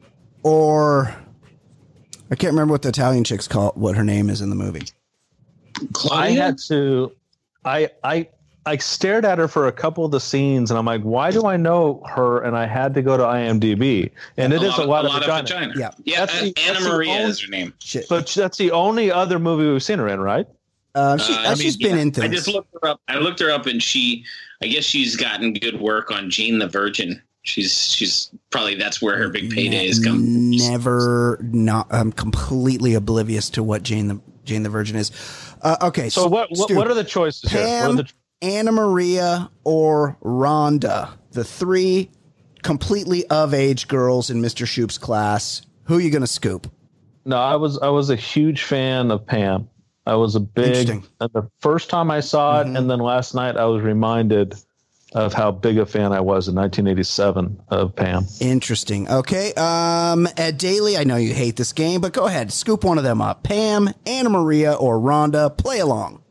[SPEAKER 3] or I can't remember what the Italian chick's call what her name is in the movie.
[SPEAKER 2] I
[SPEAKER 4] Claudia?
[SPEAKER 2] had to. I I I stared at her for a couple of the scenes, and I'm like, why do I know her? And I had to go to I M D B, and it is a lot,
[SPEAKER 4] a
[SPEAKER 2] of
[SPEAKER 4] lot
[SPEAKER 2] vagina.
[SPEAKER 4] of vagina.
[SPEAKER 3] Yeah.
[SPEAKER 4] yeah.
[SPEAKER 2] That's the-
[SPEAKER 4] Anna
[SPEAKER 2] that's the
[SPEAKER 4] Maria
[SPEAKER 2] only-
[SPEAKER 4] is her name.
[SPEAKER 3] Shit.
[SPEAKER 2] But that's the only other movie we've seen her in, right?
[SPEAKER 3] Uh, she,
[SPEAKER 4] Uh,
[SPEAKER 3] uh,
[SPEAKER 4] I mean,
[SPEAKER 3] she's been
[SPEAKER 4] yeah,
[SPEAKER 3] in
[SPEAKER 4] I
[SPEAKER 3] things.
[SPEAKER 4] just looked her up. I looked her up, and she, I guess she's gotten good work on Jane the Virgin. She's she's probably that's where her big payday is coming.
[SPEAKER 3] Never, not. I'm completely oblivious to what Jane the Jane the Virgin is. Uh, okay,
[SPEAKER 2] So what what,
[SPEAKER 3] Stu,
[SPEAKER 2] what are the choices here? What
[SPEAKER 3] Pam,
[SPEAKER 2] are the,
[SPEAKER 3] Anna Maria, or Rhonda? The three completely of age girls in Mister Shoop's class. Who are you going to scoop?
[SPEAKER 2] no, I was I was a huge fan of Pam. I was a big
[SPEAKER 3] Interesting.
[SPEAKER 2] uh, the first time I saw it,
[SPEAKER 3] Mhm.
[SPEAKER 2] and then last night I was reminded of how big a fan I was in nineteen eighty-seven of Pam.
[SPEAKER 3] Interesting. Okay. Um, Ed Daly, I know you hate this game, but go ahead. Scoop one of them up. Pam, Anna Maria, or Rhonda. Play along.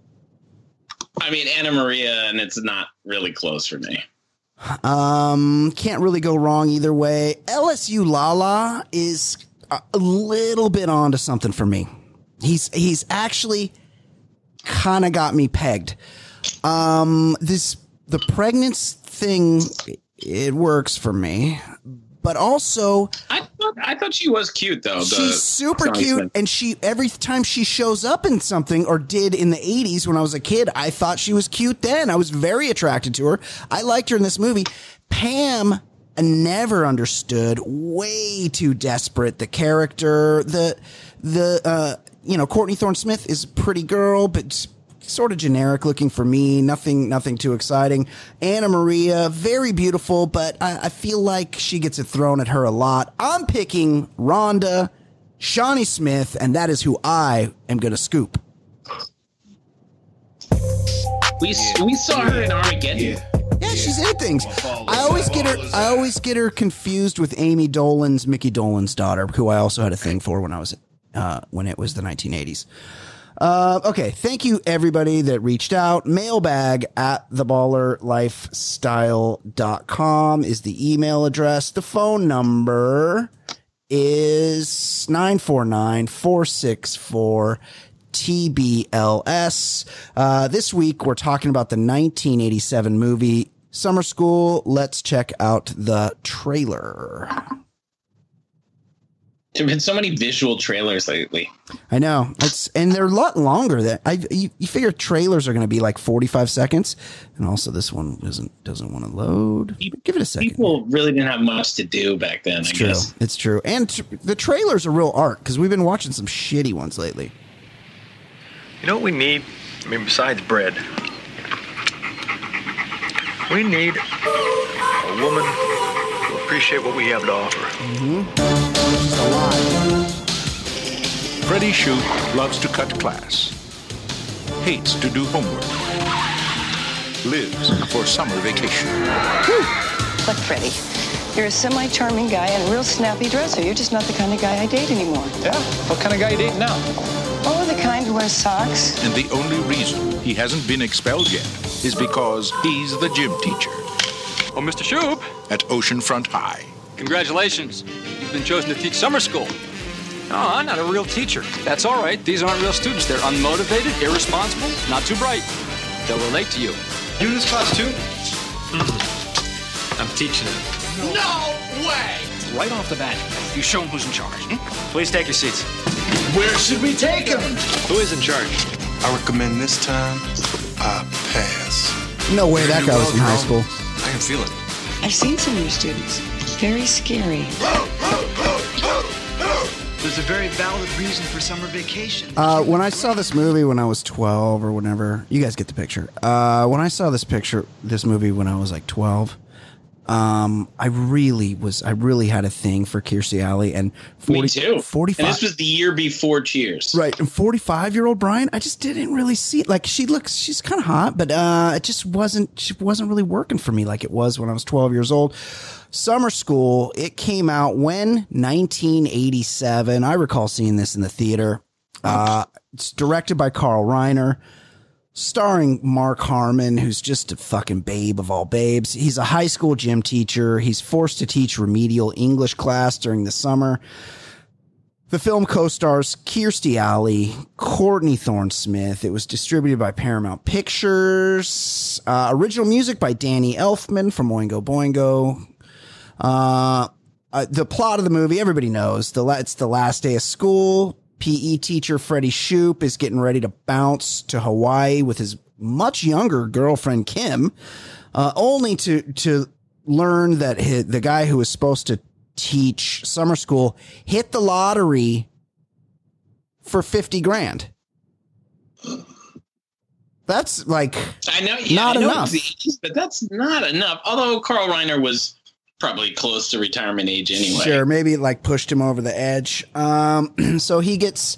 [SPEAKER 4] I mean, Anna Maria, and it's not really close for me.
[SPEAKER 3] Um, can't really go wrong either way. L S U Lala is a a little bit onto something for me. He's he's actually kind of got me pegged. Um, this the pregnancy thing, it works for me, but also
[SPEAKER 4] I thought I thought she was cute though. the
[SPEAKER 3] she's super
[SPEAKER 4] Shawnee
[SPEAKER 3] cute,
[SPEAKER 4] Smith.
[SPEAKER 3] and she every time she shows up in something, or did in the eighties when I was a kid, I thought she was cute then. I was very attracted to her. I liked her in this movie. Pam, I never understood. Way too desperate. The character, the the uh, you know, Courtney Thorne Smith is a pretty girl, but sort of generic looking for me. Nothing, nothing too exciting. Anna Maria, very beautiful, but I, I feel like she gets it thrown at her a lot. I'm picking Rhonda, Shawnee Smith, and that is who I am going to scoop.
[SPEAKER 4] we we saw her in Armageddon.
[SPEAKER 1] Yeah.
[SPEAKER 3] Yeah, she's in things. I always get her. I always get her confused with Amy Dolan's, Mickey Dolan's daughter, who I also had a thing for when I was uh, when it was the nineteen eighties. Uh, okay, thank you everybody that reached out. Mailbag at the baller lifestyle dot com is the email address. The phone number is nine four nine, four six four T B L S. Uh, this week we're talking about the nineteen eighty-seven movie Summer School. Let's check out the trailer.
[SPEAKER 4] There have been so many visual trailers lately.
[SPEAKER 3] I know it's, and they're a lot longer than I, you, you figure trailers are going to be like forty-five seconds. And also this one doesn't, doesn't want to load. Give it a second.
[SPEAKER 4] People really didn't have much to do back then.
[SPEAKER 3] It's
[SPEAKER 4] I
[SPEAKER 3] true.
[SPEAKER 4] guess.
[SPEAKER 3] It's true. And t- the trailer's a real art because we've been watching some shitty ones lately.
[SPEAKER 8] You know what we need? I mean, besides bread, we need a woman who appreciates what we have to offer.
[SPEAKER 3] It's a lot.
[SPEAKER 9] Freddie Shoop loves to cut class, hates to do homework, lives for summer vacation.
[SPEAKER 10] Look, Freddie, you're a semi-charming guy and a real snappy dresser. You're just not the kind of guy I date anymore.
[SPEAKER 8] Yeah? What kind of guy you dating now?
[SPEAKER 10] Oh, the kind who wears socks.
[SPEAKER 9] And the only reason he hasn't been expelled yet is because he's the gym teacher
[SPEAKER 8] Oh, Mister Shoop.
[SPEAKER 9] at Oceanfront High.
[SPEAKER 11] Congratulations. You've been chosen to teach summer school. No, I'm not a real teacher. That's all right. These aren't real students. They're unmotivated, irresponsible, not too bright. They'll relate to you.
[SPEAKER 8] You in this class too? I'm teaching it.
[SPEAKER 1] No way!
[SPEAKER 11] Right off the bat, you show them who's in charge. Hmm? Please take your seats.
[SPEAKER 1] Where should we take him?
[SPEAKER 11] Who is in charge?
[SPEAKER 12] I recommend this time I pass.
[SPEAKER 3] No way that guy was in high school.
[SPEAKER 12] I can feel it.
[SPEAKER 10] I've seen some of your students. Very scary.
[SPEAKER 13] There's a very valid reason for summer vacation.
[SPEAKER 3] Uh, when I saw this movie when I was twelve or whenever, you guys get the picture. Uh, when I saw this picture, this movie when I was like twelve, um, I really was, I really had a thing for Kirstie Alley and forty,
[SPEAKER 4] Me too.
[SPEAKER 3] forty-five.
[SPEAKER 4] And this was the year before Cheers.
[SPEAKER 3] Right. And forty-five year old Brian, I just didn't really see it. Like she looks, she's kind of hot, but, uh, it just wasn't, she wasn't really working for me like it was when I was twelve years old. Summer School, it came out when? nineteen eighty-seven. I recall seeing this in the theater. Uh, it's directed by Carl Reiner, starring Mark Harmon, who's just a fucking babe of all babes. He's a high school gym teacher. He's forced to teach remedial English class during the summer. The film co-stars Kirstie Alley, Courtney Thorne-Smith. It was distributed by Paramount Pictures. Uh, original music by Danny Elfman from Oingo Boingo. Uh, uh, the plot of the movie, everybody knows. The la- It's the last day of school. P E teacher Freddie Shoop is getting ready to bounce to Hawaii with his much younger girlfriend, Kim, uh, only to to learn that his, the guy who was supposed to teach summer school hit the lottery for fifty grand. That's like
[SPEAKER 4] I know, yeah,
[SPEAKER 3] not
[SPEAKER 4] I know
[SPEAKER 3] enough.
[SPEAKER 4] it's the eighties, but that's not enough. Although Carl Reiner was probably close to retirement age anyway.
[SPEAKER 3] Sure, maybe it like pushed him over the edge. Um, so he gets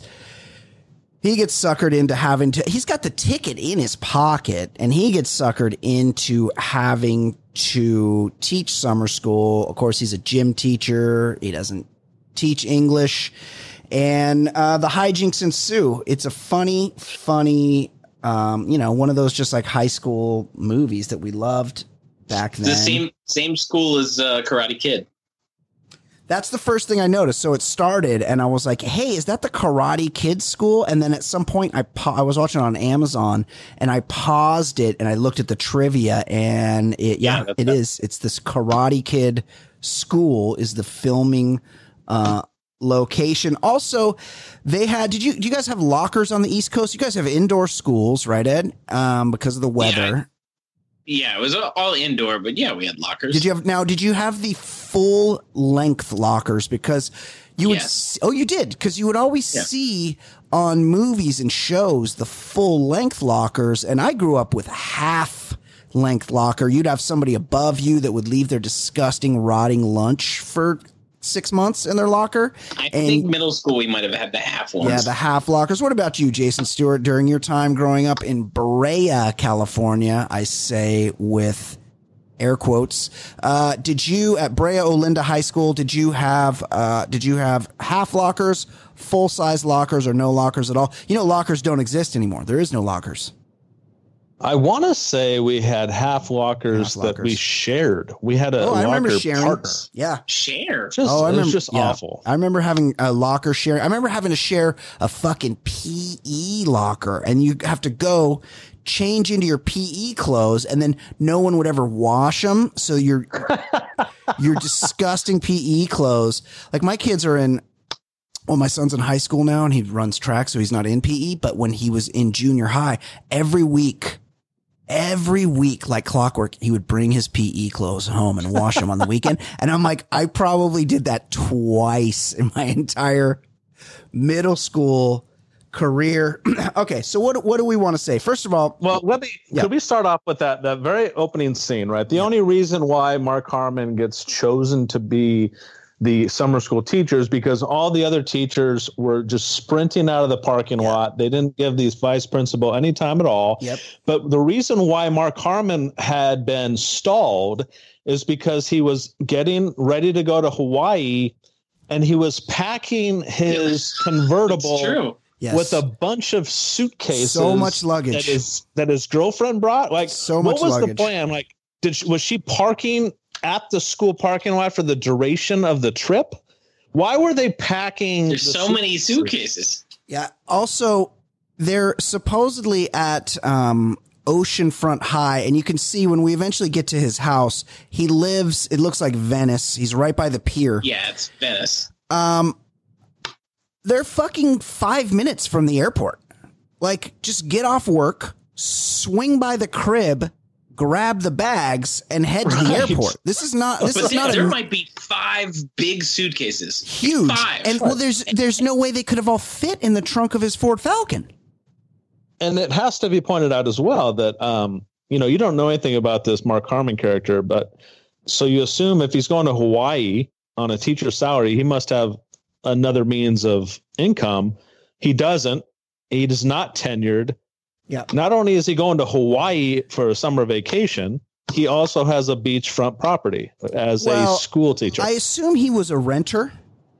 [SPEAKER 3] he gets suckered into having to. He's got the ticket in his pocket, and he gets suckered into having to teach summer school. Of course, he's a gym teacher. He doesn't teach English, and uh, the hijinks ensue. It's a funny, funny, um, you know, one of those just like high school movies that we loved back then.
[SPEAKER 4] The same same school as uh, Karate Kid.
[SPEAKER 3] That's the first thing I noticed. So it started, and I was like, "Hey, is that the Karate Kid school?" And then at some point, I pa- I was watching it on Amazon, and I paused it, and I looked at the trivia, and it yeah,
[SPEAKER 4] Yeah,
[SPEAKER 3] it
[SPEAKER 4] that.
[SPEAKER 3] is. It's this Karate Kid school is the filming uh, location. Also, they had. Did you do you guys have lockers on the East Coast? You guys have indoor schools, right, Ed? Um, because of the weather.
[SPEAKER 4] Yeah, it was all indoor, but yeah, we had lockers.
[SPEAKER 3] Did you have now? Did you have the full length lockers? Because you would.
[SPEAKER 4] Yes.
[SPEAKER 3] See, oh, you did, because you would always
[SPEAKER 4] Yeah.
[SPEAKER 3] see on movies and shows the full length lockers, and I grew up with half length locker. You'd have somebody above you that would leave their disgusting rotting lunch for six months in their locker.
[SPEAKER 4] I
[SPEAKER 3] and,
[SPEAKER 4] think middle school we might have had the half ones.
[SPEAKER 3] Yeah, the half lockers. What about you, Jason Stewart? During your time growing up in Brea, California, I say with air quotes, uh, did you at Brea Olinda High School? Did you have uh, did you have half lockers, full size lockers, or no lockers at all? You know, lockers don't exist anymore. There is no lockers.
[SPEAKER 2] I want to say we had half lockers,
[SPEAKER 3] Half
[SPEAKER 2] that we
[SPEAKER 3] lockers.
[SPEAKER 2] shared. We had a
[SPEAKER 3] Oh, I
[SPEAKER 2] locker
[SPEAKER 3] remember sharing.
[SPEAKER 2] partner.
[SPEAKER 3] Yeah.
[SPEAKER 4] Share.
[SPEAKER 2] Just,
[SPEAKER 3] Oh, I
[SPEAKER 2] it
[SPEAKER 3] remember.
[SPEAKER 2] was just
[SPEAKER 3] yeah.
[SPEAKER 2] awful.
[SPEAKER 3] I remember having a locker share. I remember having to share a fucking P E locker, and you have to go change into your P E clothes, and then no one would ever wash them. So your your disgusting P E clothes. Like my kids are in. Well, my son's in high school now, and he runs track, so he's not in P E. But when he was in junior high, every week. Every week, like clockwork, he would bring his P E clothes home and wash them on the weekend. And I'm like, I probably did that twice in my entire middle school career. Okay, so what what do we want to say? First of all,
[SPEAKER 2] Well, let me.
[SPEAKER 3] Yeah.
[SPEAKER 2] Could we start off with that that very opening scene, right? The only reason why Mark Harmon gets chosen to be the summer school teachers because all the other teachers were just sprinting out of the parking
[SPEAKER 3] Yeah.
[SPEAKER 2] lot. They didn't give these vice principal any time at all.
[SPEAKER 3] Yep.
[SPEAKER 2] But the reason why Mark Harmon had been stalled is because he was getting ready to go to Hawaii, and he was packing his convertible
[SPEAKER 4] It's true.
[SPEAKER 3] Yes.
[SPEAKER 2] with a bunch of suitcases.
[SPEAKER 3] So much luggage.
[SPEAKER 2] that his that his girlfriend brought. Like,
[SPEAKER 3] So
[SPEAKER 2] what
[SPEAKER 3] much
[SPEAKER 2] was
[SPEAKER 3] luggage.
[SPEAKER 2] the plan? Like, did she, was she parking at the school parking lot for the duration of the trip? Why were they packing?
[SPEAKER 4] There's
[SPEAKER 2] the
[SPEAKER 4] so
[SPEAKER 2] suitcases?
[SPEAKER 4] many suitcases.
[SPEAKER 3] Yeah. Also, they're supposedly at um, Oceanfront High, and you can see when we eventually get to his house, he lives, it looks like Venice. He's right by the pier.
[SPEAKER 4] Yeah, it's Venice.
[SPEAKER 3] Um, they're fucking five minutes from the airport. Like, just get off work, swing by the crib, grab the bags, and head to the
[SPEAKER 4] Right.
[SPEAKER 3] airport. This is not. This
[SPEAKER 4] But
[SPEAKER 3] is
[SPEAKER 4] there,
[SPEAKER 3] not
[SPEAKER 4] there
[SPEAKER 3] a,
[SPEAKER 4] might be five big suitcases.
[SPEAKER 3] huge.
[SPEAKER 4] Five.
[SPEAKER 3] And well, there's there's no way they could have all fit in the trunk of his Ford Falcon.
[SPEAKER 2] And it has to be pointed out as well that, um, you know, you don't know anything about this Mark Harmon character, but so you assume if he's going to Hawaii on a teacher's salary, he must have another means of income. He doesn't. He is not tenured.
[SPEAKER 3] Yeah.
[SPEAKER 2] Not only is he going to Hawaii for a summer vacation, he also has a beachfront property as
[SPEAKER 3] Well,
[SPEAKER 2] a school teacher.
[SPEAKER 3] I assume he was a renter.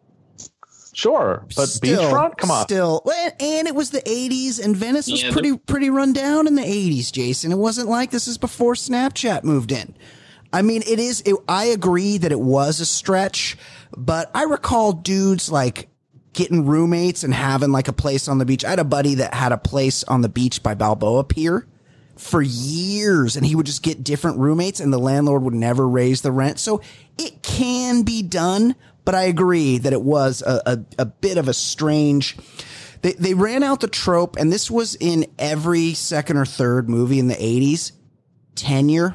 [SPEAKER 2] Sure, but
[SPEAKER 3] Still,
[SPEAKER 2] beachfront? Come on.
[SPEAKER 3] Still, well, and it was the eighties, and Venice was
[SPEAKER 4] Yeah, the-
[SPEAKER 3] pretty pretty run down in the eighties, Jason. It wasn't like this is before Snapchat moved in. I mean, it is. It, I agree that it was a stretch, but I recall dudes like getting roommates and having like a place on the beach. I had a buddy that had a place on the beach by Balboa Pier for years, and he would just get different roommates, and the landlord would never raise the rent. So it can be done, but I agree that it was a, a, a bit of a strange. They they ran out the trope, and this was in every second or third movie in the eighties. Tenure.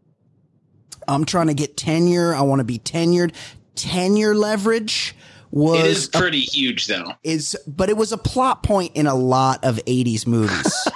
[SPEAKER 3] I'm trying to get tenure. I want to be tenured. Tenure leverage was
[SPEAKER 4] It is
[SPEAKER 3] a-
[SPEAKER 4] pretty huge, though.
[SPEAKER 3] is, but it was a plot point in a lot of eighties movies.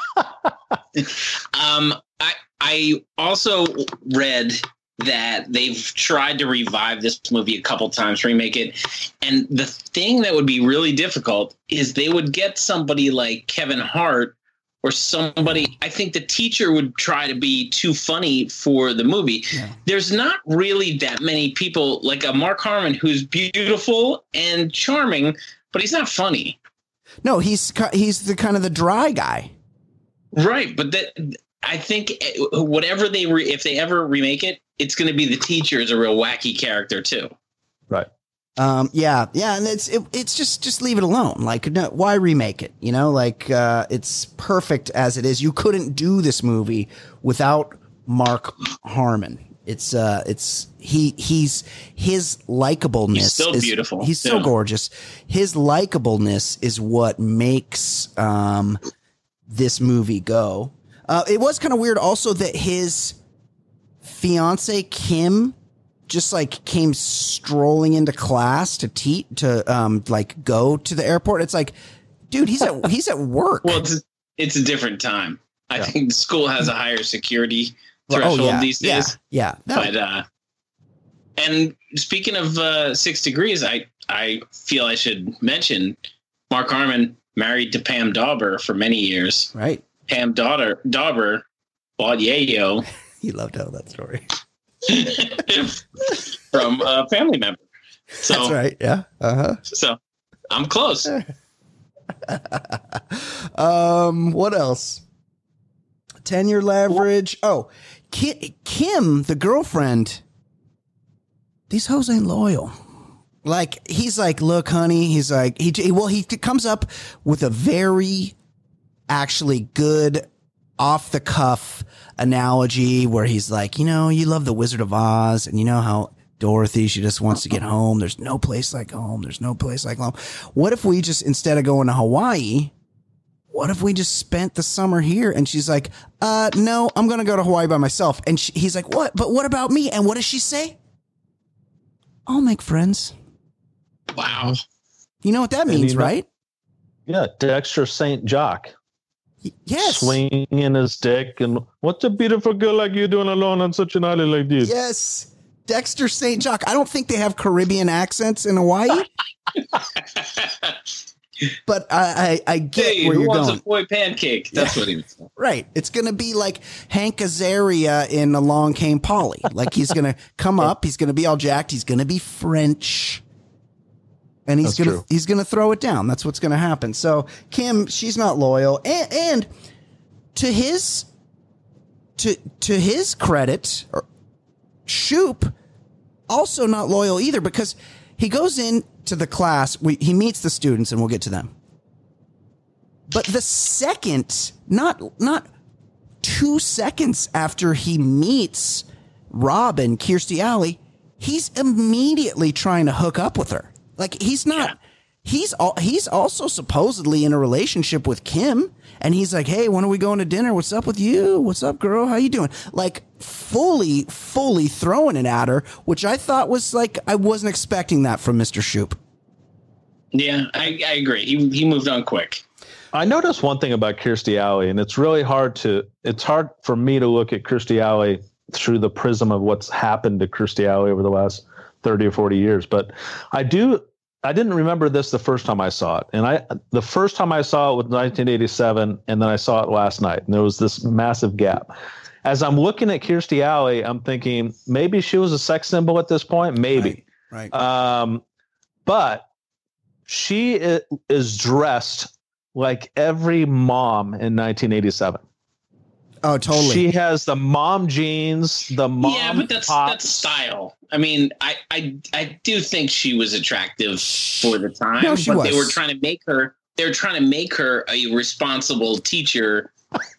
[SPEAKER 4] Um, I I also read that they've tried to revive this movie a couple times, remake it, and the thing that would be really difficult is they would get somebody like Kevin Hart or somebody. I think the teacher would try to be too funny for the movie.
[SPEAKER 3] Yeah.
[SPEAKER 4] There's not really that many people like a Mark Harmon who's beautiful and charming, but he's not funny.
[SPEAKER 3] No, he's ki- he's the kind of the dry guy.
[SPEAKER 4] Right, but that I think whatever they re, if they ever remake it, it's going to be the teacher is a real wacky character too.
[SPEAKER 2] Right.
[SPEAKER 3] Um, yeah, yeah, and it's it, it's just just leave it alone. Like, no, why remake it? You know, like uh, it's perfect as it is. You couldn't do this movie without Mark Harmon. It's uh, it's he he's his likableness.
[SPEAKER 4] He's so
[SPEAKER 3] is-
[SPEAKER 4] beautiful.
[SPEAKER 3] He's so
[SPEAKER 4] Yeah.
[SPEAKER 3] gorgeous. His likableness is what makes um this movie go. Uh, it was kind of weird also that his fiance Kim just like came strolling into class to te- to um like go to the airport. It's like, dude, he's at he's at work.
[SPEAKER 4] Well, it's it's a different time. I
[SPEAKER 2] Yeah.
[SPEAKER 4] think the school has a higher security
[SPEAKER 3] Well,
[SPEAKER 4] threshold
[SPEAKER 3] oh, yeah,
[SPEAKER 4] these
[SPEAKER 3] yeah,
[SPEAKER 4] days.
[SPEAKER 3] yeah. No,
[SPEAKER 4] But uh, and speaking of uh, Six Degrees, I I feel I should mention Mark Harmon married to Pam Dauber for many years.
[SPEAKER 3] right.
[SPEAKER 4] Pam Dauber Dauber bought Yayo
[SPEAKER 3] You love to tell that story.
[SPEAKER 4] from a family member. So
[SPEAKER 3] That's right. Yeah. Uh huh.
[SPEAKER 4] so I'm close.
[SPEAKER 3] Um, what else? Tenure leverage. Oh, Ki- Kim, the girlfriend. These hoes ain't loyal. Like, he's like, look, honey. He's like, he, he well, he comes up with a very actually good off the cuff analogy where he's like, you know, you love the Wizard of Oz, and you know how Dorothy, she just wants to get home. There's no place like home. There's no place like home. What if we just, instead of going to Hawaii, what if we just spent the summer here? And she's like, uh, no, I'm going to go to Hawaii by myself. And she, he's like, what? But what about me? And what does she say? I'll make friends.
[SPEAKER 4] Wow.
[SPEAKER 3] You know what that
[SPEAKER 2] And
[SPEAKER 3] means,
[SPEAKER 2] you know-
[SPEAKER 3] right?
[SPEAKER 2] Yeah, Dexter Saint Jock.
[SPEAKER 3] Y- Yes.
[SPEAKER 2] Swinging his dick. And what's a beautiful girl like you doing alone on such an island like this?
[SPEAKER 3] Yes. Dexter Saint Jock. I don't think they have Caribbean accents in Hawaii. But I, I, I get
[SPEAKER 4] Hey,
[SPEAKER 3] where
[SPEAKER 4] who
[SPEAKER 3] you're
[SPEAKER 4] wants
[SPEAKER 3] going.
[SPEAKER 4] a boy pancake? That's what he was saying.
[SPEAKER 3] Right. It's going to be like Hank Azaria in Along Came Polly. Like, he's going to come up. He's going to be all jacked. He's going to be French. And he's
[SPEAKER 2] That's
[SPEAKER 3] going to
[SPEAKER 2] true.
[SPEAKER 3] he's going to throw it down. That's what's going to happen. So Kim, she's not loyal. And, and to his to to his credit, or- Shoop also not loyal either, because he goes into the class, we, he meets the students, and we'll get to them. But the second, not not two seconds after he meets Robin, Kirstie Alley, he's immediately trying to hook up with her. Like, he's not... Yeah. He's all, he's also supposedly in a relationship with Kim, and he's like, "Hey, when are we going to dinner? What's up with you? What's up, girl? How you doing?" Like, fully, fully throwing it at her, which I thought was like, I wasn't expecting that from Mister Shoup.
[SPEAKER 4] Yeah, I, I agree. He he moved on quick.
[SPEAKER 2] I noticed one thing about Kirstie Alley, and it's really hard to it's hard for me to look at Kirstie Alley through the prism of what's happened to Kirstie Alley over the last thirty or forty years, but I do. I didn't remember this the first time I saw it. And I, the first time I saw it was nineteen eighty-seven, and then I saw it last night, and there was this massive gap. As I'm looking at Kirstie Alley, I'm thinking maybe she was a sex symbol at this point. Maybe.
[SPEAKER 3] Right. right.
[SPEAKER 2] Um, but she is dressed like every mom in nineteen eighty-seven.
[SPEAKER 3] Oh, totally.
[SPEAKER 2] She has the mom jeans, the mom
[SPEAKER 4] Yeah, but that's
[SPEAKER 2] tops.
[SPEAKER 4] that's style. I mean, I, I I do think she was attractive for the time,
[SPEAKER 3] No, she
[SPEAKER 4] but
[SPEAKER 3] was.
[SPEAKER 4] they were trying to make her they were trying to make her a responsible teacher.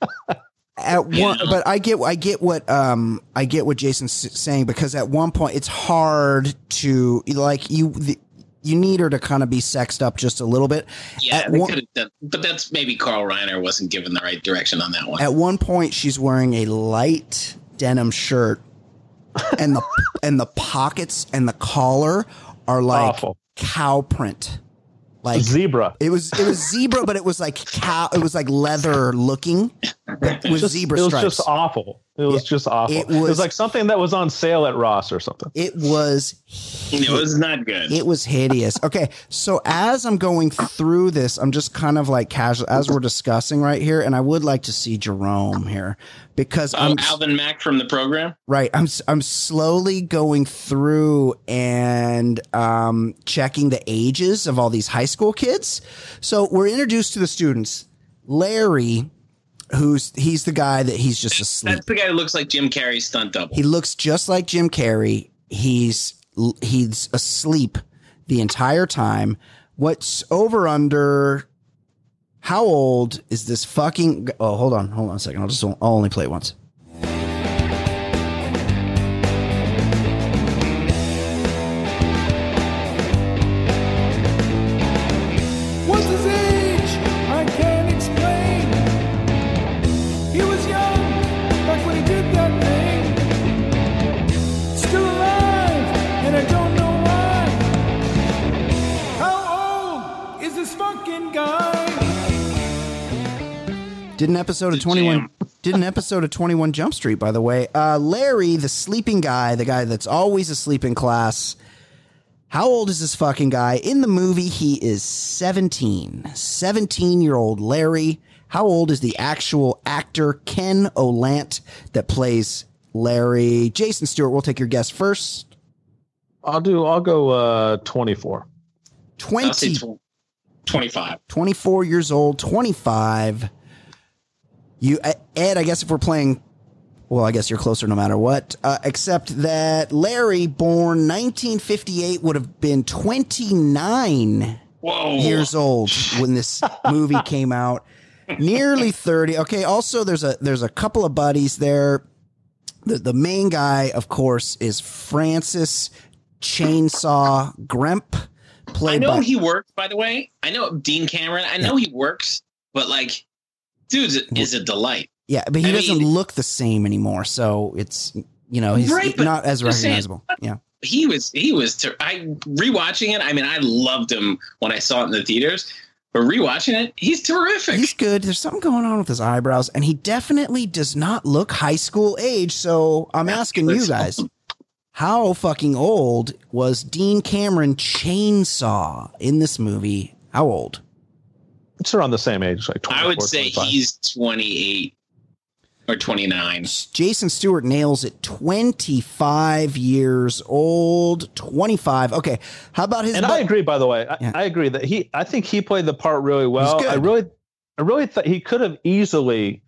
[SPEAKER 3] At one,
[SPEAKER 4] You know?
[SPEAKER 3] but I get, I get what, um, I get what Jason's saying, because at one point it's hard to, like, you, the, you need her to kind of be sexed up just a little bit.
[SPEAKER 4] Yeah,
[SPEAKER 3] At
[SPEAKER 4] they
[SPEAKER 3] one-
[SPEAKER 4] could have done, but that's maybe Carl Reiner wasn't given the right direction on that one.
[SPEAKER 3] At one point, she's wearing a light denim shirt, and the and the pockets and the collar are like
[SPEAKER 2] Awful.
[SPEAKER 3] cow print, like
[SPEAKER 2] Zebra.
[SPEAKER 3] It was it was zebra, but it was like cow. It was like leather looking with
[SPEAKER 2] Just-
[SPEAKER 3] zebra
[SPEAKER 2] it was
[SPEAKER 3] stripes.
[SPEAKER 2] just awful. It was
[SPEAKER 3] Yeah.
[SPEAKER 2] just awful.
[SPEAKER 3] It
[SPEAKER 2] It was,
[SPEAKER 3] was-
[SPEAKER 2] like something that was on sale at Ross or something.
[SPEAKER 3] It was.
[SPEAKER 4] It was not good.
[SPEAKER 3] It was hideous. Okay, so as I'm going through this, I'm just kind of like casual as we're discussing right here, and I would like to see Jerome here, because
[SPEAKER 4] Oh,
[SPEAKER 3] I'm
[SPEAKER 4] Alvin Mack from the program.
[SPEAKER 3] right. I'm I'm slowly going through and um, checking the ages of all these high school kids. So we're introduced to the students. Larry, who's he's the guy that he's just asleep.
[SPEAKER 4] That's the guy who looks like Jim Carrey's stunt double.
[SPEAKER 3] He looks just like Jim Carrey. He's he's asleep the entire time. What's over under? How old is this fucking? Oh, hold on, hold on a second. I'll just I'll only play it once.
[SPEAKER 14] What's his age? I can't explain. He was young back when he did that thing. Still alive, and I don't know why. How old is this fucking guy?
[SPEAKER 3] Did an episode of twenty-one. Did an episode of twenty-one Jump Street, by the way. Uh, Larry, the sleeping guy, the guy that's always asleep in class. How old is this fucking guy? In the movie, he is seventeen. seventeen-year-old Larry. How old is the actual actor, Ken Olant, that plays Larry? Jason Stewart, we'll take your guess first.
[SPEAKER 2] I'll do. I'll go uh, twenty-four.
[SPEAKER 4] I'll say
[SPEAKER 3] twenty,
[SPEAKER 4] tw- twenty-five.
[SPEAKER 3] twenty-four years old, twenty-five. You, Ed, I guess if we're playing, well, I guess you're closer no matter what, uh, except that Larry, born nineteen fifty-eight, would have been twenty-nine
[SPEAKER 4] Whoa.
[SPEAKER 3] years old when this movie came out. Nearly thirty. Okay, also there's a there's a couple of buddies there. The the main guy, of course, is Francis Chainsaw Gremp. Played
[SPEAKER 4] I know
[SPEAKER 3] by,
[SPEAKER 4] he works, by the way. I know Dean Cameron. I know he works, but like, dude is a delight.
[SPEAKER 3] Yeah, but he
[SPEAKER 4] I
[SPEAKER 3] doesn't
[SPEAKER 4] mean-
[SPEAKER 3] look the same anymore, so it's, you know, he's
[SPEAKER 4] Right, but
[SPEAKER 3] not as
[SPEAKER 4] just saying,
[SPEAKER 3] recognizable. Yeah.
[SPEAKER 4] He was, he was, ter- I rewatching it. I mean, I loved him when I saw it in the theaters, but rewatching it, he's terrific.
[SPEAKER 3] He's good. There's something going on with his eyebrows, and he definitely does not look high school age. So I'm asking you guys, how fucking old was Dean Cameron Chainsaw in this movie? How old?
[SPEAKER 2] It's around the same age, like
[SPEAKER 4] I would
[SPEAKER 2] twenty-four,
[SPEAKER 4] say
[SPEAKER 2] twenty-five.
[SPEAKER 4] he's twenty-eight or twenty-nine.
[SPEAKER 3] Jason Stewart nails it. twenty-five years old. twenty-five. Okay. How about his?
[SPEAKER 2] And
[SPEAKER 3] bu-
[SPEAKER 2] I agree, by the way. I,
[SPEAKER 3] Yeah.
[SPEAKER 2] I agree that he. I think he played the part really well.
[SPEAKER 3] good.
[SPEAKER 2] I really, I really thought he could have easily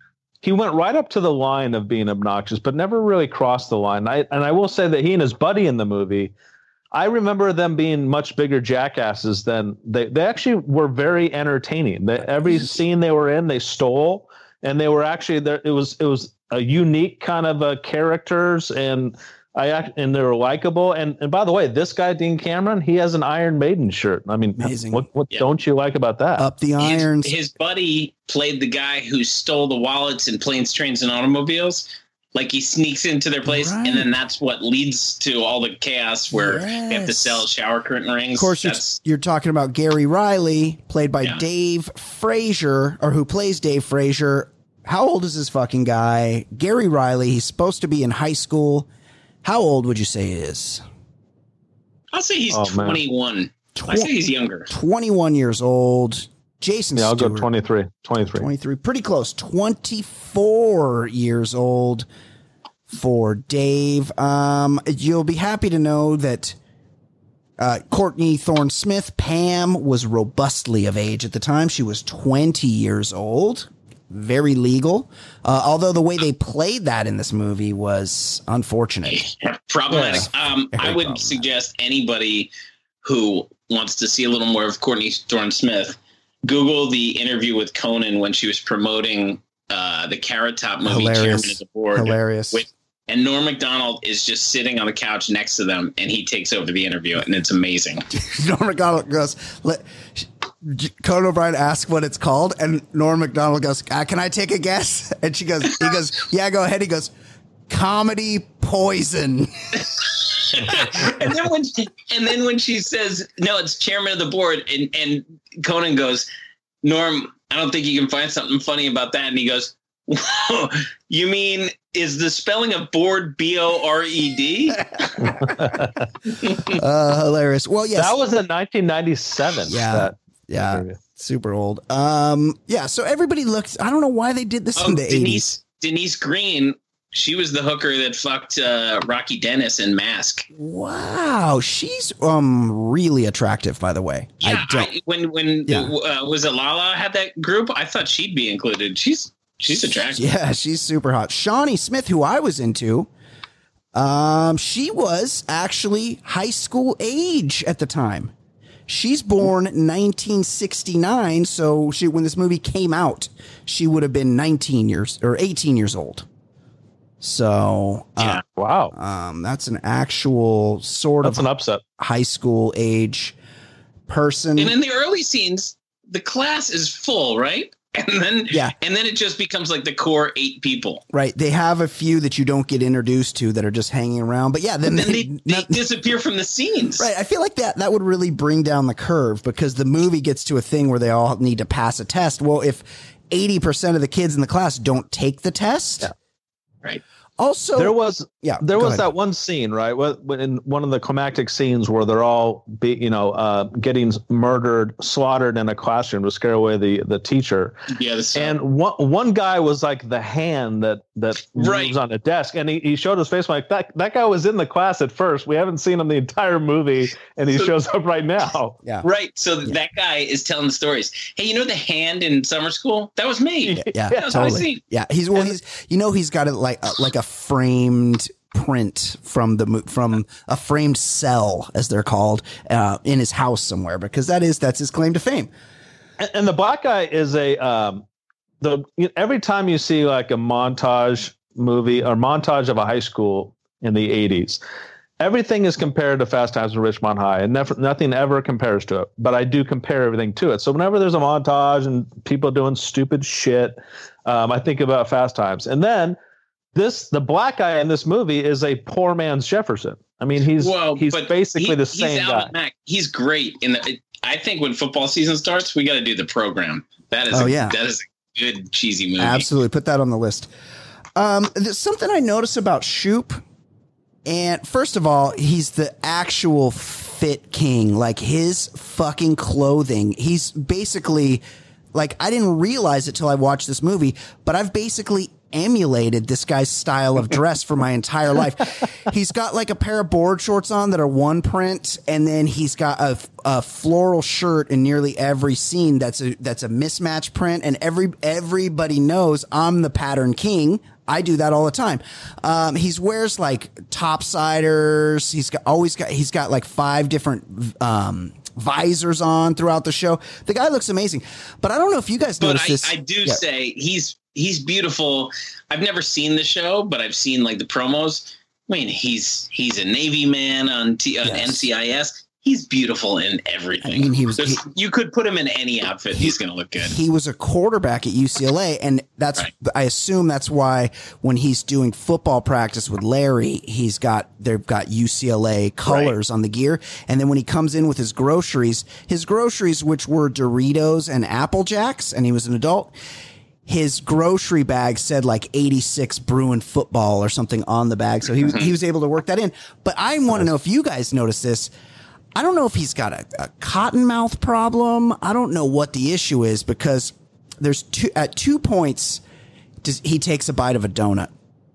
[SPEAKER 2] he went right up to the line of being obnoxious, but never really crossed the line. I, and I will say that he and his buddy in the movie, I remember them being much bigger jackasses than they, they actually were very entertaining. They, every scene they were in, they stole, and they were actually there. It was, it was a unique kind of uh, characters, and I and they were likable. And and by the way, this guy Dean Cameron, he has an Iron Maiden shirt. I mean, amazing. What what yeah. don't you like about that?
[SPEAKER 3] Up the irons.
[SPEAKER 4] His, his buddy played the guy who stole the wallets in Planes, Trains, and Automobiles. Like he sneaks into their place, right. and then that's what leads to all the chaos where yes. they have to sell shower curtain rings.
[SPEAKER 3] Of course, you're, you're talking about Gary Riley, played by yeah. Dave Frazier, or who plays Dave Frazier. How old is this fucking guy? Gary Riley. He's supposed to be in high school. How old would you say he is?
[SPEAKER 4] I'll say he's oh, twenty-one. Tw- I say he's younger.
[SPEAKER 3] twenty-one years old. Jason
[SPEAKER 2] Yeah, I'll
[SPEAKER 3] Stewart,
[SPEAKER 2] go twenty-three. twenty-three.
[SPEAKER 3] twenty-three. Pretty close. twenty-four years old for Dave. Um, you'll be happy to know that uh, Courtney Thorne-Smith, Pam, was robustly of age at the time. She was twenty years old. Very legal. Uh, although the way they played that in this movie was unfortunate.
[SPEAKER 4] Problematic.
[SPEAKER 3] Yeah.
[SPEAKER 4] Um, I would suggest anybody who wants to see a little more of Courtney Thorne-Smith, Google the interview with Conan when she was promoting uh, the Carrot Top movie,
[SPEAKER 3] Hilarious.
[SPEAKER 4] Chairman of the Board.
[SPEAKER 3] Hilarious.
[SPEAKER 4] With, and Norm Macdonald is just sitting on the couch next to them, and he takes over the interview, and it's amazing.
[SPEAKER 3] Norm Macdonald goes, let Conan O'Brien asks what it's called, and Norm Macdonald goes, uh, can I take a guess? And she goes, he goes, yeah, go ahead. He goes, Comedy Poison.
[SPEAKER 4] and then when she, and then when she says, no, it's Chairman of the Board, and, and Conan goes, Norm, I don't think you can find something funny about that. And he goes, whoa, you mean, is the spelling of board B O R E D?
[SPEAKER 3] uh, hilarious. Well, yes.
[SPEAKER 2] That was in nineteen ninety-seven.
[SPEAKER 3] Yeah.
[SPEAKER 2] That,
[SPEAKER 3] yeah. That super old. Um, yeah. So everybody looks, I don't know why they did this
[SPEAKER 4] oh,
[SPEAKER 3] in the
[SPEAKER 4] Denise,
[SPEAKER 3] eighties.
[SPEAKER 4] Denise Green, she was the hooker that fucked uh, Rocky Dennis in Mask.
[SPEAKER 3] Wow. She's um really attractive, by the way.
[SPEAKER 4] Yeah.
[SPEAKER 3] I don't,
[SPEAKER 4] I, when when
[SPEAKER 3] yeah.
[SPEAKER 4] uh, was it Lala had that group? I thought she'd be included. She's She's attractive.
[SPEAKER 3] Yeah, she's super hot. Shawnee Smith, who I was into, um, she was actually high school age at the time. She's born nineteen sixty-nine, so she when this movie came out, she would have been nineteen years or eighteen years old. So,
[SPEAKER 2] yeah,
[SPEAKER 3] uh,
[SPEAKER 2] wow,
[SPEAKER 3] um, that's an actual sort
[SPEAKER 2] that's
[SPEAKER 3] of
[SPEAKER 2] an upset
[SPEAKER 3] high school age person.
[SPEAKER 4] And in the early scenes, the class is full, right? And then,
[SPEAKER 3] yeah.
[SPEAKER 4] and then it just becomes like the core eight people.
[SPEAKER 3] Right. They have a few that you don't get introduced to that are just hanging around. But yeah, then,
[SPEAKER 4] then
[SPEAKER 3] they,
[SPEAKER 4] they, they disappear from the scenes.
[SPEAKER 3] Right. I feel like that, that would really bring down the curve because the movie gets to a thing where they all need to pass a test. Well, if eighty percent of the kids in the class don't take the test.
[SPEAKER 4] Yeah. Right.
[SPEAKER 3] Also,
[SPEAKER 2] there was
[SPEAKER 3] yeah,
[SPEAKER 2] there was
[SPEAKER 3] ahead.
[SPEAKER 2] that one scene, right? In one of the climactic scenes where they're all, be, you know, uh, getting murdered, slaughtered in a classroom to scare away the the teacher.
[SPEAKER 4] Yeah,
[SPEAKER 2] and one one guy was like the hand that that
[SPEAKER 4] right.
[SPEAKER 2] moves on a desk, and he, he showed his face. I'm like that that guy was in the class at first. We haven't seen him the entire movie, and he so, shows up right now.
[SPEAKER 3] Yeah,
[SPEAKER 4] right. So
[SPEAKER 3] yeah.
[SPEAKER 4] that guy is telling the stories. Hey, you know the hand in summer school? That was me.
[SPEAKER 3] Yeah, yeah,
[SPEAKER 4] that was
[SPEAKER 3] totally. Yeah, he's well, he's you know he's got it like uh, like a framed print from the from a framed cell, as they're called, uh, in his house somewhere, because that is that's his claim to fame.
[SPEAKER 2] And, and the black guy is a um, the every time you see like a montage movie or montage of a high school in the eighties, everything is compared to Fast Times at Ridgemont High, and never, nothing ever compares to it. But I do compare everything to it. So whenever there's a montage and people doing stupid shit, um, I think about Fast Times, and then. This the black guy in this movie is a poor man's Jefferson. I mean, he's
[SPEAKER 4] well,
[SPEAKER 2] he's basically
[SPEAKER 4] he,
[SPEAKER 2] the same
[SPEAKER 4] he's
[SPEAKER 2] guy.
[SPEAKER 4] Mack. He's great. In the, I think when football season starts, we got to do The Program. That is
[SPEAKER 3] oh,
[SPEAKER 4] a,
[SPEAKER 3] yeah.
[SPEAKER 4] that is a good cheesy movie.
[SPEAKER 3] Absolutely, put that on the list. Um, there's something I noticed about Shoop, and first of all, he's the actual fit king. Like his fucking clothing, he's basically like I didn't realize it till I watched this movie, but I've basically emulated this guy's style of dress for my entire life. He's got like a pair of board shorts on that are one print, and then he's got a, a floral shirt in nearly every scene that's a that's a mismatch print, and every everybody knows I'm the pattern king. I do that all the time. Um, he wears like topsiders. He's got always got he's got like five different um, visors on throughout the show. The guy looks amazing, but I don't know if you guys
[SPEAKER 4] but
[SPEAKER 3] noticed
[SPEAKER 4] I,
[SPEAKER 3] this.
[SPEAKER 4] I do
[SPEAKER 3] yeah.
[SPEAKER 4] say he's he's beautiful. I've never seen the show, but I've seen like the promos. I mean, he's he's a Navy man on, T, on yes. N C I S. He's beautiful in everything. I mean, he was. He, you could put him in any outfit; he, he's going to look good.
[SPEAKER 3] He was a quarterback at U C L A, and that's. Right. I assume that's why when he's doing football practice with Larry, he's got they've got U C L A colors right. on the gear, and then when he comes in with his groceries, his groceries, which were Doritos and Apple Jacks, and he was an adult. His grocery bag said like eighty-six Bruin football or something on the bag, so he he was able to work that in. But I want to know if you guys noticed this. I don't know if he's got a, a cotton mouth problem. I don't know what the issue is, because there's two at two points does, he takes a bite of a donut,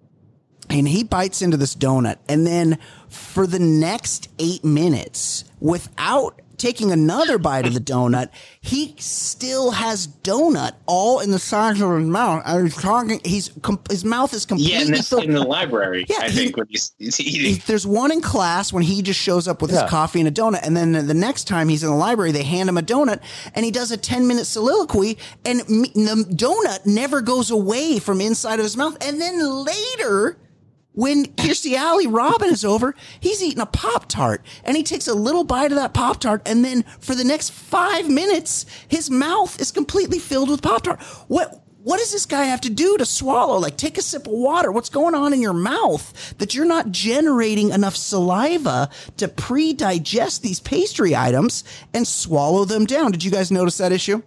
[SPEAKER 3] and he bites into this donut, and then for the next eight minutes, without taking another bite of the donut, he still has donut all in the sides of his mouth. I was talking. He's his mouth is completely
[SPEAKER 4] yeah, and that's
[SPEAKER 3] filled.
[SPEAKER 4] in the library.
[SPEAKER 3] Yeah,
[SPEAKER 4] I
[SPEAKER 3] he,
[SPEAKER 4] think when he's, he's eating.
[SPEAKER 3] He, there's one in class when he just shows up with
[SPEAKER 2] yeah.
[SPEAKER 3] his coffee and a donut, and then the next time he's in the library, they hand him a donut, and he does a ten minute soliloquy, and the donut never goes away from inside of his mouth, and then later, when Kirstie Alley Robin is over, he's eating a Pop-Tart, and he takes a little bite of that Pop-Tart, and then for the next five minutes, his mouth is completely filled with Pop-Tart. What what does this guy have to do to swallow? Like, take a sip of water. What's going on in your mouth that you're not generating enough saliva to pre-digest these pastry items and swallow them down? Did you guys notice that issue?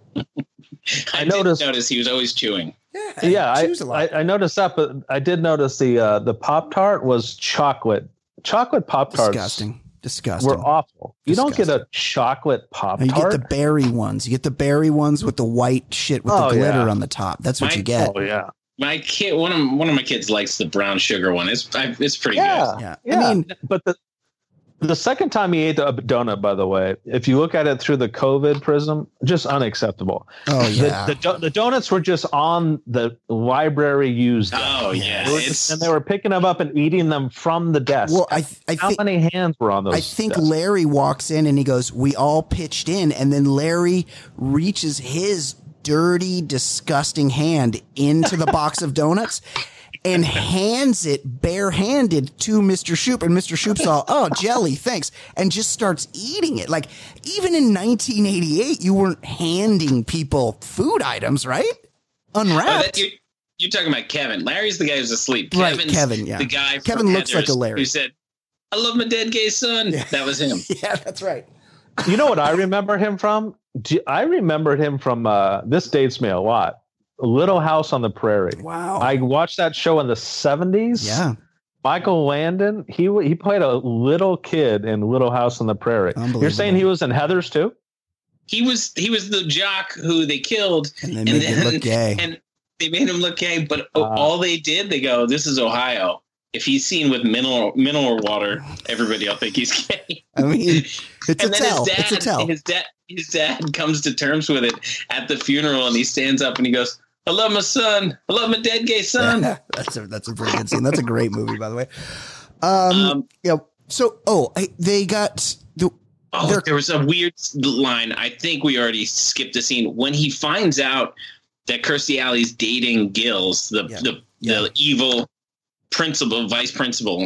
[SPEAKER 4] I noticed notice he was always chewing.
[SPEAKER 3] Yeah,
[SPEAKER 2] yeah I, I, I noticed that, but I did notice the uh, the Pop-Tart was chocolate. Chocolate Pop-Tarts
[SPEAKER 3] disgusting, disgusting.
[SPEAKER 2] were awful. You
[SPEAKER 3] disgusting.
[SPEAKER 2] don't get a chocolate Pop-Tart.
[SPEAKER 3] You get the berry ones. You get the berry ones with the white shit with
[SPEAKER 2] oh,
[SPEAKER 3] the glitter
[SPEAKER 2] yeah.
[SPEAKER 3] on the top. That's what
[SPEAKER 4] my,
[SPEAKER 3] you get.
[SPEAKER 2] Oh yeah.
[SPEAKER 4] My kid, one of one of my kids likes the brown sugar one. It's I, it's pretty
[SPEAKER 2] yeah,
[SPEAKER 4] good.
[SPEAKER 3] Yeah,
[SPEAKER 2] yeah.
[SPEAKER 3] I mean,
[SPEAKER 2] but the the second time he ate the donut, by the way, if you look at it through the COVID prism, just unacceptable.
[SPEAKER 3] Oh yeah,
[SPEAKER 2] the, the, the donuts were just on the library used.
[SPEAKER 4] Oh yeah,
[SPEAKER 2] they just, and they were picking them up and eating them from the desk.
[SPEAKER 3] Well, I, I
[SPEAKER 2] how
[SPEAKER 3] think,
[SPEAKER 2] many hands were on those?
[SPEAKER 3] I think
[SPEAKER 2] desks?
[SPEAKER 3] Larry walks in and he goes, "We all pitched in," and then Larry reaches his dirty, disgusting hand into the box of donuts and hands it barehanded to Mister Shoop. And Mister Shoop's all, "Oh, jelly, thanks," and just starts eating it. Like, even in nineteen eighty-eight, you weren't handing people food items, right? Unwrapped.
[SPEAKER 4] Oh, that, you, you're talking about Kevin. Larry's the guy who's asleep.
[SPEAKER 3] Right,
[SPEAKER 4] Kevin's
[SPEAKER 3] Kevin, yeah.
[SPEAKER 4] the guy from
[SPEAKER 3] Kevin looks like
[SPEAKER 4] Heathers
[SPEAKER 3] a Larry.
[SPEAKER 4] who said, "I love my dead gay son."
[SPEAKER 3] Yeah.
[SPEAKER 4] That was him.
[SPEAKER 3] Yeah, that's right.
[SPEAKER 2] You know what I remember him from? I remembered him from, uh, this dates me a lot, Little House on the Prairie.
[SPEAKER 3] Wow.
[SPEAKER 2] I watched that show in the seventies.
[SPEAKER 3] Yeah.
[SPEAKER 2] Michael Landon, he he played a little kid in Little House on the Prairie. You're saying he was in Heathers too?
[SPEAKER 4] He was he was the jock who they killed,
[SPEAKER 3] and they
[SPEAKER 4] and
[SPEAKER 3] made
[SPEAKER 4] then,
[SPEAKER 3] him look gay.
[SPEAKER 4] And they made him look gay, but
[SPEAKER 2] Uh,
[SPEAKER 4] all they did, they go, "This is Ohio. If he's seen with mineral mineral water, everybody will think he's gay."
[SPEAKER 3] I mean, it's a
[SPEAKER 4] and then
[SPEAKER 3] tell.
[SPEAKER 4] His dad,
[SPEAKER 3] It's a tell.
[SPEAKER 4] His dad, his dad comes to terms with it at the funeral, and he stands up and he goes, "I love my son. I love my dead gay son."
[SPEAKER 3] that's a that's a pretty good scene. That's a great movie, by the way. Um,
[SPEAKER 4] Um,
[SPEAKER 3] yeah. So, oh, I, they got the.
[SPEAKER 4] Oh,
[SPEAKER 3] they're-
[SPEAKER 4] there was a weird line. I think we already skipped the scene when he finds out that Kirstie Alley's dating Gills, the
[SPEAKER 3] Yeah.
[SPEAKER 4] the,
[SPEAKER 3] Yeah.
[SPEAKER 4] the evil principal, vice principal.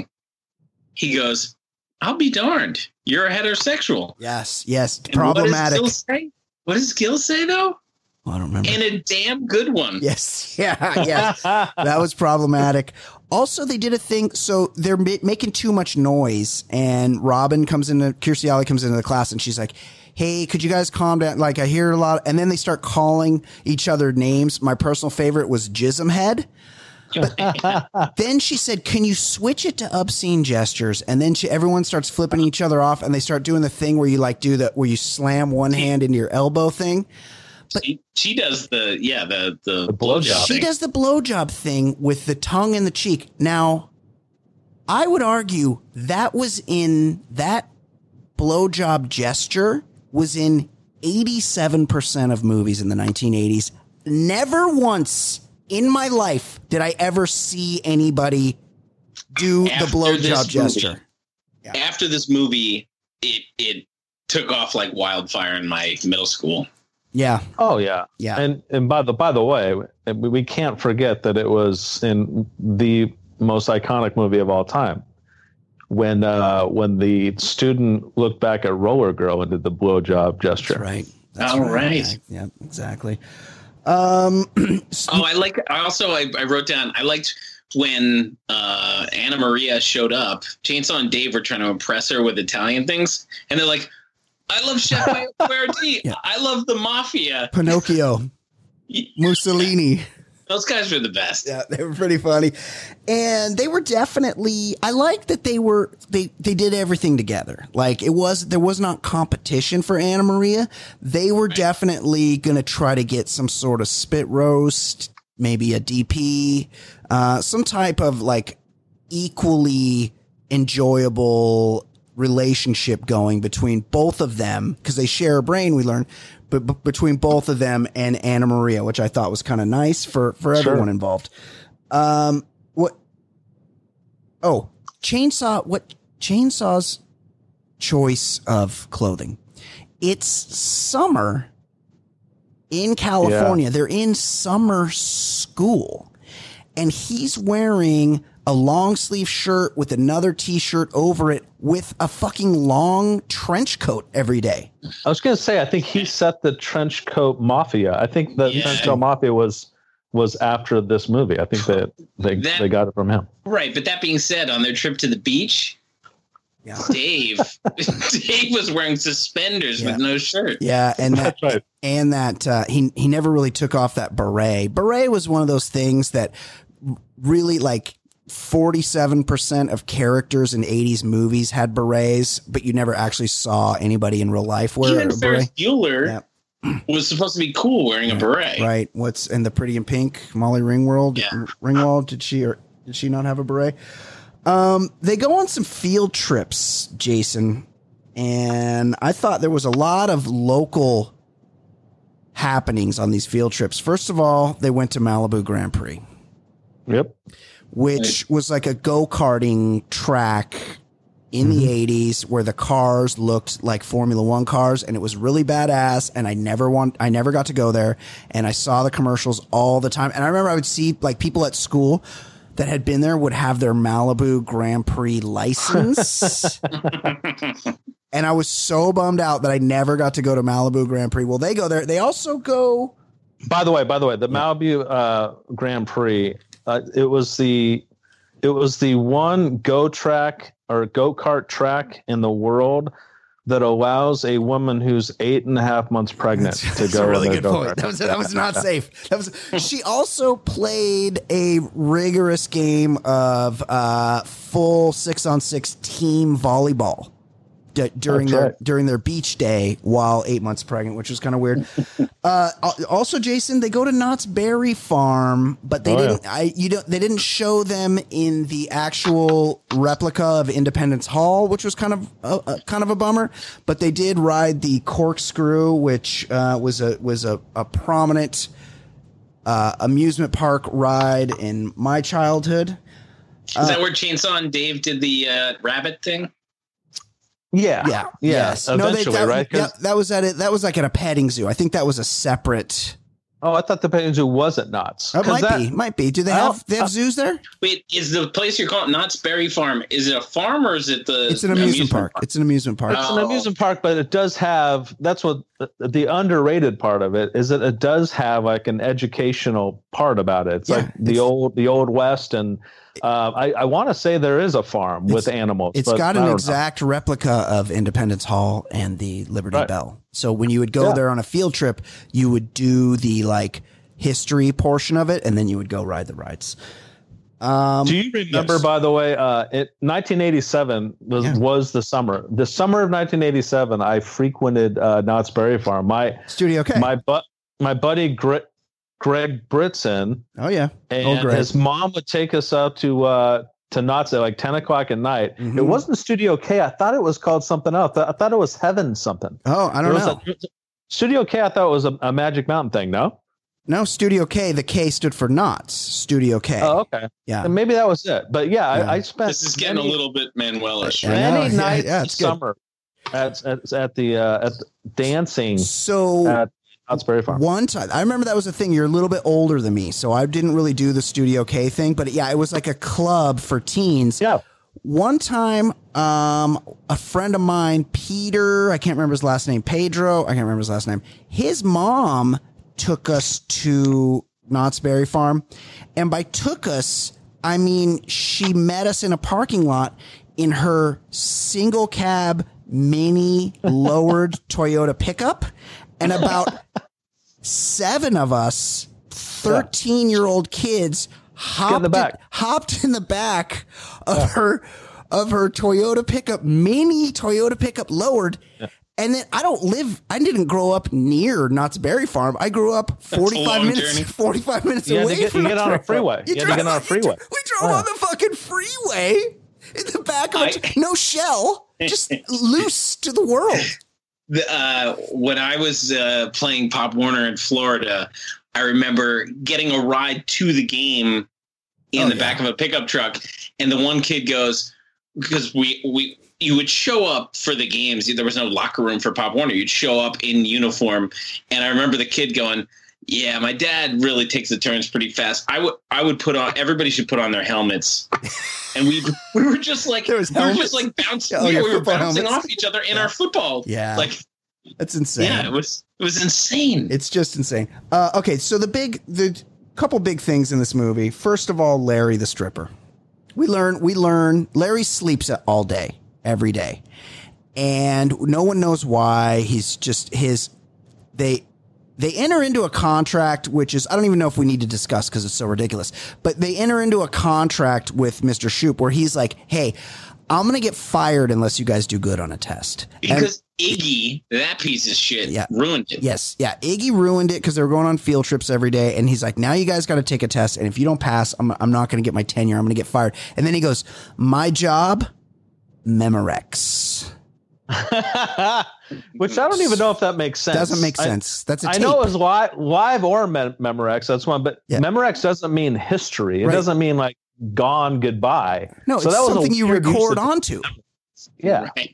[SPEAKER 4] He goes, "I'll be darned. You're a heterosexual."
[SPEAKER 3] Yes, yes,
[SPEAKER 4] And
[SPEAKER 3] problematic.
[SPEAKER 4] What does Gil say? What does Gil say though?
[SPEAKER 3] Well, I don't remember.
[SPEAKER 4] And a damn good one.
[SPEAKER 3] Yes, yeah, yes. That was problematic. Also, they did a thing. So they're ma- making too much noise, and Robin comes into Kirstie Alley comes into the class, and she's like, "Hey, could you guys calm down? Like, I hear a lot." And then they start calling each other names. My personal favorite was Jism Head. But then she said, "Can you switch it to obscene gestures?" And then she, everyone starts flipping each other off, and they start doing the thing where you like do that, where you slam one hand into your elbow thing. But
[SPEAKER 4] she, she does the yeah the the,
[SPEAKER 2] the blowjob.
[SPEAKER 3] She
[SPEAKER 4] thing.
[SPEAKER 3] does the blowjob thing with the tongue in the cheek. Now, I would argue that was in that blowjob gesture was in eighty-seven percent of movies in the nineteen eighties. Never once in my life did I ever see anybody do
[SPEAKER 4] After
[SPEAKER 3] the blowjob
[SPEAKER 4] this
[SPEAKER 3] gesture.
[SPEAKER 4] movie- After this movie, it it took off like wildfire in my middle school.
[SPEAKER 3] Yeah.
[SPEAKER 2] Oh yeah.
[SPEAKER 3] Yeah.
[SPEAKER 2] And and by the by the way, we we can't forget that it was in the most iconic movie of all time. When uh, when the student looked back at Roller Girl and did the blowjob gesture.
[SPEAKER 3] That's right. That's
[SPEAKER 4] All right.
[SPEAKER 3] Yeah, yeah, exactly. Um,
[SPEAKER 4] oh, I like. I also I, I wrote down. I liked when uh, Anna Maria showed up. Chainsaw and Dave were trying to impress her with Italian things, and they're like, "I love Chef Boyardee.
[SPEAKER 3] Yeah.
[SPEAKER 4] I love the mafia."
[SPEAKER 3] Pinocchio, Mussolini.
[SPEAKER 4] Those guys were the best.
[SPEAKER 3] Yeah, they were pretty funny. And they were definitely, I like that they were, they, they did everything together. Like it was, there was not competition for Anna Maria. They were right. definitely going to try to get some sort of spit roast, maybe a D P, uh, some type of like equally enjoyable relationship going between both of them because they share a brain, we learn. But b- between both of them and Anna Maria, which I thought was kind of nice for, for everyone
[SPEAKER 2] Sure.
[SPEAKER 3] involved. Um, what? Oh, Chainsaw. What Chainsaw's choice of clothing? It's summer in California.
[SPEAKER 2] Yeah.
[SPEAKER 3] They're in summer school, and he's wearing a long sleeve shirt with another t-shirt over it with a fucking long trench coat every day.
[SPEAKER 2] I was going to say, I think he set the trench coat mafia. I think the
[SPEAKER 4] Yeah.
[SPEAKER 2] trench coat mafia was was after this movie. I think that they
[SPEAKER 4] That-
[SPEAKER 2] they got it from him.
[SPEAKER 4] Right, but that being said, on their trip to the beach,
[SPEAKER 3] Yeah.
[SPEAKER 4] Dave Dave was wearing suspenders
[SPEAKER 3] Yeah.
[SPEAKER 4] with no shirt.
[SPEAKER 3] Yeah, and that
[SPEAKER 2] That's right.
[SPEAKER 3] and that uh, he he never really took off that beret. Beret was one of those things that really like forty-seven percent of characters in eighties movies had berets, but you never actually saw anybody in real life wear
[SPEAKER 4] Even
[SPEAKER 3] a
[SPEAKER 4] Ferris
[SPEAKER 3] beret.
[SPEAKER 4] Bueller was supposed to be cool wearing a beret.
[SPEAKER 3] Right. What's in the Pretty in Pink? Molly Ringwald.
[SPEAKER 4] Yeah.
[SPEAKER 3] Ringwald. Did she or did she not have a beret? Um, they go on some field trips, Jason, and I thought there was a lot of local happenings on these field trips. First of all, they went to Malibu Grand Prix.
[SPEAKER 2] Yep.
[SPEAKER 3] Which was like a go-karting track in
[SPEAKER 2] Mm-hmm.
[SPEAKER 3] the eighties where the cars looked like Formula One cars, and it was really badass. And I never want, I never got to go there, and I saw the commercials all the time. And I remember I would see like people at school that had been there would have their Malibu Grand Prix license. And I was so bummed out that I never got to go to Malibu Grand Prix. Well, they go there. They also go.
[SPEAKER 2] By the way, by the way, the Malibu uh, Grand Prix, uh, it was the it was the one go track or go kart track in the world that allows a woman who's eight and a half months pregnant to
[SPEAKER 3] That's
[SPEAKER 2] go.
[SPEAKER 3] a really
[SPEAKER 2] on
[SPEAKER 3] good
[SPEAKER 2] their
[SPEAKER 3] point.
[SPEAKER 2] go-kart.
[SPEAKER 3] That was that was not safe. That was. She also played a rigorous game of uh, full six on six team volleyball d- during
[SPEAKER 2] That's
[SPEAKER 3] their
[SPEAKER 2] right.
[SPEAKER 3] during their beach day while eight months pregnant, which was kind of weird. uh, also, Jason, they go to Knott's Berry Farm, but they
[SPEAKER 2] Oh, yeah.
[SPEAKER 3] didn't. I you don't. They didn't show them in the actual replica of Independence Hall, which was kind of uh, uh, kind of a bummer. But they did ride the corkscrew, which uh, was a was a, a prominent uh, amusement park ride in my childhood.
[SPEAKER 4] Is that where Chainsaw and Dave did the uh, rabbit thing?
[SPEAKER 2] Yeah,
[SPEAKER 3] Yeah.
[SPEAKER 2] yeah.
[SPEAKER 3] Yes. No, they,
[SPEAKER 2] Eventually,
[SPEAKER 3] that,
[SPEAKER 2] right? 'Cause-
[SPEAKER 3] that, that was at it. That was like at a petting zoo. I think that was a separate.
[SPEAKER 2] oh, I thought the petting zoo wasn't Knott's.
[SPEAKER 3] It
[SPEAKER 2] 'Cause
[SPEAKER 3] might
[SPEAKER 2] that-
[SPEAKER 3] be. Might be. Do they
[SPEAKER 2] I don't-
[SPEAKER 3] have they have zoos there?
[SPEAKER 4] Wait, is the place you're calling Knott's Berry Farm? Is it a farm or is it the?
[SPEAKER 3] It's an amusement, park. It's an amusement park.
[SPEAKER 2] It's an amusement park, but it does have. That's what the, the underrated part of it is. That it does have like an educational part about it. It's
[SPEAKER 3] Yeah,
[SPEAKER 2] like the
[SPEAKER 3] it's-
[SPEAKER 2] old the old west, and uh, I, I want to say there is a farm with animals.
[SPEAKER 3] It's
[SPEAKER 2] but
[SPEAKER 3] got
[SPEAKER 2] I
[SPEAKER 3] an
[SPEAKER 2] don't know.
[SPEAKER 3] exact replica of Independence Hall and the Liberty
[SPEAKER 2] Right.
[SPEAKER 3] Bell. So when you would go
[SPEAKER 2] Yeah.
[SPEAKER 3] there on a field trip, you would do the like history portion of it, and then you would go ride the rides. Um,
[SPEAKER 2] Do you remember,
[SPEAKER 3] yes.
[SPEAKER 2] by the way, uh, it nineteen eighty-seven was
[SPEAKER 3] Yeah.
[SPEAKER 2] was the summer. The summer of nineteen eighty-seven, I frequented uh, Knott's Berry Farm. My
[SPEAKER 3] Studio K?
[SPEAKER 2] my but my buddy Greg, Greg Britson.
[SPEAKER 3] Oh yeah,
[SPEAKER 2] and
[SPEAKER 3] oh, Greg.
[SPEAKER 2] His mom would take us out to uh, to Knott's at like ten o'clock at night.
[SPEAKER 3] Mm-hmm.
[SPEAKER 2] It wasn't Studio K. I thought it was called something else. I thought it was Heaven something.
[SPEAKER 3] Oh, I don't
[SPEAKER 2] There was
[SPEAKER 3] know.
[SPEAKER 2] a- Studio K. I thought it was a, a Magic Mountain thing. No.
[SPEAKER 3] No, Studio K. The K stood for Knott's. Studio K.
[SPEAKER 2] Oh, okay.
[SPEAKER 3] Yeah.
[SPEAKER 2] And maybe that was it. But yeah,
[SPEAKER 3] Yeah.
[SPEAKER 2] I, I spent
[SPEAKER 4] This is getting
[SPEAKER 2] many,
[SPEAKER 4] a little bit Manuelish.
[SPEAKER 3] I know,
[SPEAKER 2] many
[SPEAKER 3] yeah,
[SPEAKER 2] nights
[SPEAKER 3] yeah,
[SPEAKER 2] in
[SPEAKER 3] it's good.
[SPEAKER 2] summer at, at at the uh, at the dancing
[SPEAKER 3] So
[SPEAKER 2] at Knott's Berry Farm.
[SPEAKER 3] one time, I remember that was a thing. You're a little bit older than me, so I didn't really do the Studio K thing. But yeah, it was like a club for teens.
[SPEAKER 2] Yeah.
[SPEAKER 3] One time, um, a friend of mine, Peter, I can't remember his last name, Pedro, I can't remember his last name. His mom took us to Knott's Berry Farm, and by took us, I mean she met us in a parking lot in her single cab mini lowered Toyota pickup, and about seven of us thirteen year old kids hopped
[SPEAKER 2] in the back.
[SPEAKER 3] hopped in the back of her of her Toyota pickup, mini Toyota pickup lowered.
[SPEAKER 2] Yeah.
[SPEAKER 3] And then I don't live, I didn't grow up near Knott's Berry Farm. I grew up forty-five
[SPEAKER 4] long
[SPEAKER 3] minutes,
[SPEAKER 4] journey.
[SPEAKER 3] forty-five minutes
[SPEAKER 2] You had to
[SPEAKER 3] away
[SPEAKER 2] get-
[SPEAKER 3] from
[SPEAKER 2] you get
[SPEAKER 3] Knott's
[SPEAKER 2] on a
[SPEAKER 3] Berry Farm.
[SPEAKER 2] freeway. You had to get on a freeway.
[SPEAKER 3] We drove
[SPEAKER 2] Yeah.
[SPEAKER 3] on the fucking freeway in the back of a,
[SPEAKER 4] I-
[SPEAKER 3] no shell, just loose to the world.
[SPEAKER 4] The, uh, when I was uh, playing Pop Warner in Florida, I remember getting a ride to the game in
[SPEAKER 3] Oh,
[SPEAKER 4] the
[SPEAKER 3] yeah.
[SPEAKER 4] back of a pickup truck, and the one kid goes, because we we you would show up for the games. There was no locker room for Pop Warner. You'd show up in uniform, and I remember the kid going, "Yeah, my dad really takes the turns pretty fast. I would I would put on everybody should put on their helmets." And we we were just like
[SPEAKER 3] There was
[SPEAKER 4] we were
[SPEAKER 3] helmets?
[SPEAKER 4] just like bouncing.
[SPEAKER 3] Oh,
[SPEAKER 4] yeah,
[SPEAKER 3] your
[SPEAKER 4] we were
[SPEAKER 3] football
[SPEAKER 4] bouncing
[SPEAKER 3] helmets?
[SPEAKER 4] off each other in our football.
[SPEAKER 3] Yeah.
[SPEAKER 4] like
[SPEAKER 3] That's insane.
[SPEAKER 4] yeah, it was it was insane.
[SPEAKER 3] It's just insane. Uh, okay, so the big, the couple big things in this movie. First of all, Larry the stripper. We learn, we learn. Larry sleeps all day, every day, and no one knows why. He's just his. They they enter into a contract, which is I don't even know if we need to discuss because it's so ridiculous. But they enter into a contract with Mister Shoop where he's like, "Hey, I'm gonna get fired unless you guys do good on a test." And-
[SPEAKER 4] Because Iggy, that piece of shit,
[SPEAKER 3] Yeah.
[SPEAKER 4] ruined it.
[SPEAKER 3] Yes. Yeah. Iggy ruined it because they were going on field trips every day. And he's like, now you guys got to take a test. And if you don't pass, I'm, I'm not going to get my tenure. I'm going to get fired. And then he goes, my job, Memorex.
[SPEAKER 2] Which I don't even know if that makes sense.
[SPEAKER 3] Doesn't make
[SPEAKER 2] I-
[SPEAKER 3] sense. That's a
[SPEAKER 2] I
[SPEAKER 3] tape.
[SPEAKER 2] know it was live, live or Mem- Memorex. That's one, but
[SPEAKER 3] Yeah.
[SPEAKER 2] Memorex doesn't mean history. It
[SPEAKER 3] Right.
[SPEAKER 2] doesn't mean like gone goodbye.
[SPEAKER 3] No,
[SPEAKER 2] So
[SPEAKER 3] it's
[SPEAKER 2] that was a
[SPEAKER 3] something you
[SPEAKER 2] weird use
[SPEAKER 3] record
[SPEAKER 2] of-
[SPEAKER 3] onto.
[SPEAKER 2] Yeah.
[SPEAKER 4] Right.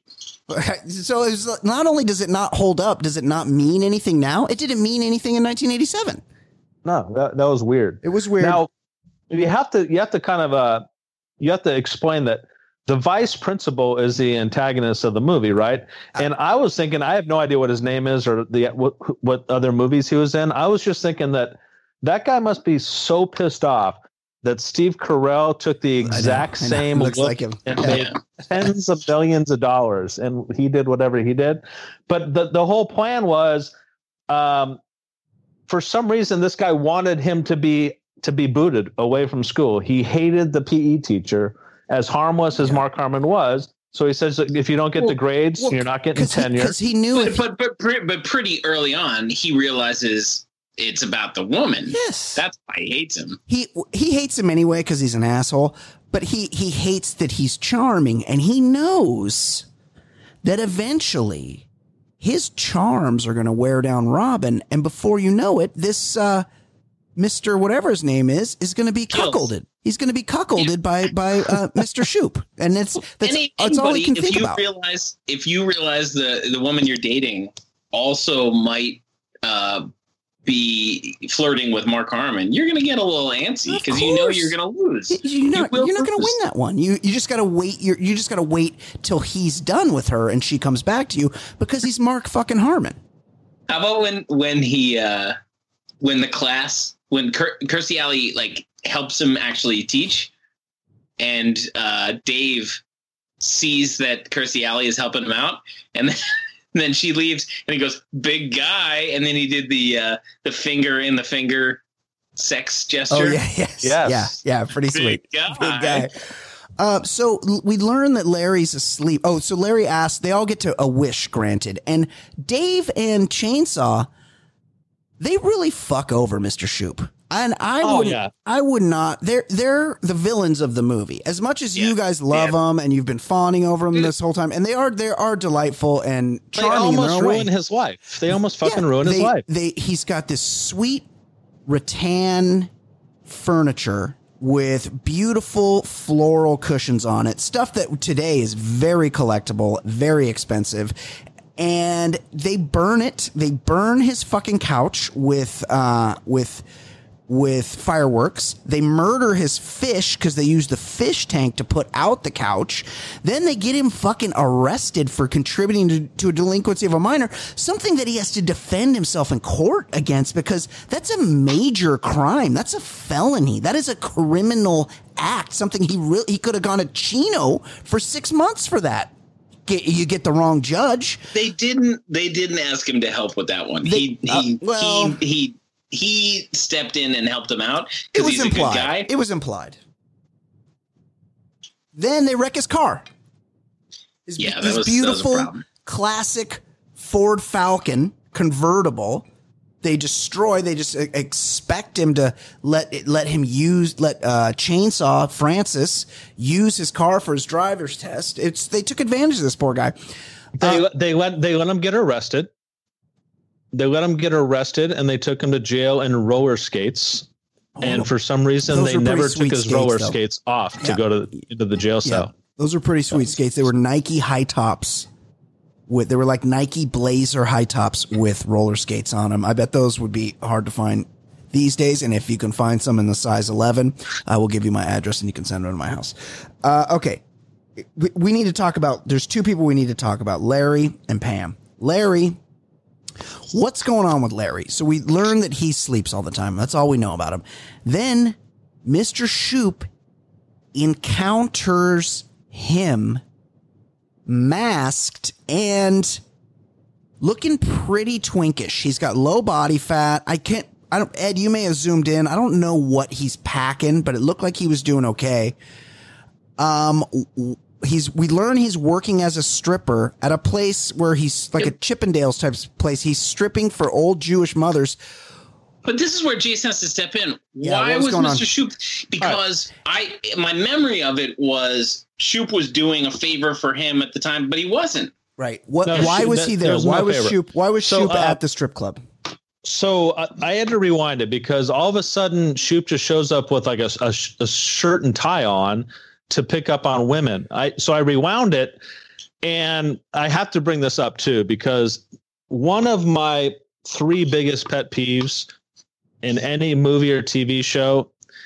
[SPEAKER 3] So it's not only does it not hold up, does it not mean anything now? It didn't mean anything in nineteen eighty-seven.
[SPEAKER 2] No, that, that was weird.
[SPEAKER 3] It was weird.
[SPEAKER 2] Now you have to you have to kind of uh you have to explain that the vice principal is the antagonist of the movie, right? And I was thinking, I have no idea what his name is or the what what other movies he was in. I was just thinking that that guy must be so pissed off that Steve Carell took the exact
[SPEAKER 3] I know.
[SPEAKER 2] same
[SPEAKER 3] Looks
[SPEAKER 2] look
[SPEAKER 3] like him.
[SPEAKER 2] and
[SPEAKER 3] Yeah.
[SPEAKER 2] made tens of millions of dollars, and he did whatever he did. But the the whole plan was, um, for some reason, this guy wanted him to be to be booted away from school. He hated the P E teacher, as harmless as Mark Harmon was. So he says, if you don't get the
[SPEAKER 4] Well-
[SPEAKER 2] grades,
[SPEAKER 3] well,
[SPEAKER 2] you're not getting tenure.
[SPEAKER 3] Because he knew
[SPEAKER 4] But,
[SPEAKER 3] if
[SPEAKER 4] but but pre- but pretty early on, he realizes it's about the woman.
[SPEAKER 3] Yes.
[SPEAKER 4] That's why he hates him.
[SPEAKER 3] he he hates him anyway because he's an asshole, but he he hates that he's charming, and he knows that eventually his charms are going to wear down Robin, and before you know it, this uh, Mister whatever his name is is going to be
[SPEAKER 4] Kills.
[SPEAKER 3] cuckolded. He's going to be cuckolded by by uh, Mister Shoop, and that's that's,
[SPEAKER 4] Any,
[SPEAKER 3] that's all he
[SPEAKER 4] anybody,
[SPEAKER 3] can
[SPEAKER 4] if
[SPEAKER 3] think
[SPEAKER 4] you
[SPEAKER 3] about.
[SPEAKER 4] realize if you realize the the woman you're dating also might uh, be flirting with Mark Harmon, you're going to get a little antsy
[SPEAKER 3] Of
[SPEAKER 4] because you know
[SPEAKER 3] course.
[SPEAKER 4] you're going to lose.
[SPEAKER 3] You're not,
[SPEAKER 4] You will
[SPEAKER 3] you're not going to
[SPEAKER 4] lose.
[SPEAKER 3] win that one. You you just got to wait. You're, you just got to wait till he's done with her and she comes back to you because he's Mark fucking Harmon.
[SPEAKER 4] How about when when he uh, when the class when Ker- Kirstie Alley like helps him actually teach, and uh, Dave sees that Kirstie Alley is helping him out, and then, and then she leaves, and he goes, "Big guy," and then he did the uh, the finger in the finger sex gesture.
[SPEAKER 3] Oh yeah, yes,
[SPEAKER 2] Yes.
[SPEAKER 3] yeah, yeah, pretty
[SPEAKER 4] Big
[SPEAKER 3] sweet,
[SPEAKER 4] guy.
[SPEAKER 3] big guy. Uh, so l- we learn that Larry's asleep. Oh, so Larry asks. They all get to a wish granted, and Dave and Chainsaw, They really fuck over Mister Shoop. And I
[SPEAKER 2] Oh,
[SPEAKER 3] would
[SPEAKER 2] yeah.
[SPEAKER 3] I would not. They're they're the villains of the movie. As much as you guys love them and you've been fawning over them this whole time, and they are they are delightful and
[SPEAKER 2] They
[SPEAKER 3] charming in their
[SPEAKER 2] almost
[SPEAKER 3] own way.
[SPEAKER 2] ruined his life. They almost fucking
[SPEAKER 3] Yeah,
[SPEAKER 2] ruined his
[SPEAKER 3] they-
[SPEAKER 2] life.
[SPEAKER 3] They he's got this sweet rattan furniture with beautiful floral cushions on it. Stuff that today is very collectible, very expensive. And they burn it. They burn his fucking couch with uh with with fireworks. They murder his fish because they use the fish tank to put out the couch. Then they get him fucking arrested for contributing to, to a delinquency of a minor, something that he has to defend himself in court against because that's a major crime. That's a felony. That is a criminal act. Something he really he could have gone to Chino for six months for that. Get, you get the wrong judge.
[SPEAKER 4] They didn't. They didn't ask him to help with that one.
[SPEAKER 3] They-
[SPEAKER 4] he
[SPEAKER 3] uh,
[SPEAKER 4] he,
[SPEAKER 3] well-
[SPEAKER 4] he he he stepped in and helped him out
[SPEAKER 3] It
[SPEAKER 4] because
[SPEAKER 3] was
[SPEAKER 4] he's a
[SPEAKER 3] implied.
[SPEAKER 4] good guy.
[SPEAKER 3] It was implied. Then they wreck his car. His,
[SPEAKER 4] Yeah, that
[SPEAKER 3] his
[SPEAKER 4] was- that was a
[SPEAKER 3] beautiful
[SPEAKER 4] problem.
[SPEAKER 3] classic Ford Falcon convertible. They destroy. They just e- expect him to let it, let him use let uh, Chainsaw Francis use his car for his driver's test. It's they took advantage of this poor guy.
[SPEAKER 2] They
[SPEAKER 3] Uh,
[SPEAKER 2] they let they let him get arrested. They let him get arrested, and they took him to jail in roller skates. And for some reason,
[SPEAKER 3] Those
[SPEAKER 2] they
[SPEAKER 3] are pretty
[SPEAKER 2] never
[SPEAKER 3] sweet
[SPEAKER 2] took his
[SPEAKER 3] skates,
[SPEAKER 2] roller
[SPEAKER 3] though.
[SPEAKER 2] skates off to
[SPEAKER 3] Yeah.
[SPEAKER 2] go to into the jail cell.
[SPEAKER 3] Those are pretty sweet skates. They were Nike high tops. With they were like Nike Blazer high tops with roller skates on them. I bet those would be hard to find these days. And if you can find some in the size eleven, I will give you my address and you can send them to my house. Uh, okay, we, we need to talk about. There's two people we need to talk about: Larry and Pam. Larry. What's going on with Larry? So we learned that he sleeps all the time. That's all we know about him. Then Mister Shoop encounters him masked and looking pretty twinkish. He's got low body fat. I can't, I don't, Ed, you may have zoomed in. I don't know what he's packing, but it looked like he was doing okay. Um, w- he's, we learn he's working as a stripper at a place where he's like a Chippendales type place. He's stripping for old Jewish mothers.
[SPEAKER 4] But this is where Jason has to step in.
[SPEAKER 3] Yeah,
[SPEAKER 4] Why
[SPEAKER 3] what was
[SPEAKER 4] was
[SPEAKER 3] going
[SPEAKER 4] Mister
[SPEAKER 3] on?
[SPEAKER 4] Shoop? Because I, my memory of it was Shoop was doing a favor for him at the time, but he wasn't.
[SPEAKER 3] Right. What?
[SPEAKER 2] No,
[SPEAKER 3] why
[SPEAKER 2] Shoop-
[SPEAKER 3] was
[SPEAKER 2] that-
[SPEAKER 3] he there?
[SPEAKER 2] there's
[SPEAKER 3] Why
[SPEAKER 2] no
[SPEAKER 3] was
[SPEAKER 2] favor.
[SPEAKER 3] Shoop? Why was
[SPEAKER 2] So,
[SPEAKER 3] Shoop
[SPEAKER 2] uh,
[SPEAKER 3] at the strip club?
[SPEAKER 2] So uh, I had to rewind it because all of a sudden Shoop just shows up with like a, a, sh- a shirt and tie on to pick up on women. I so I rewound it, and I have to bring this up too because one of my three biggest pet peeves in any movie or T V show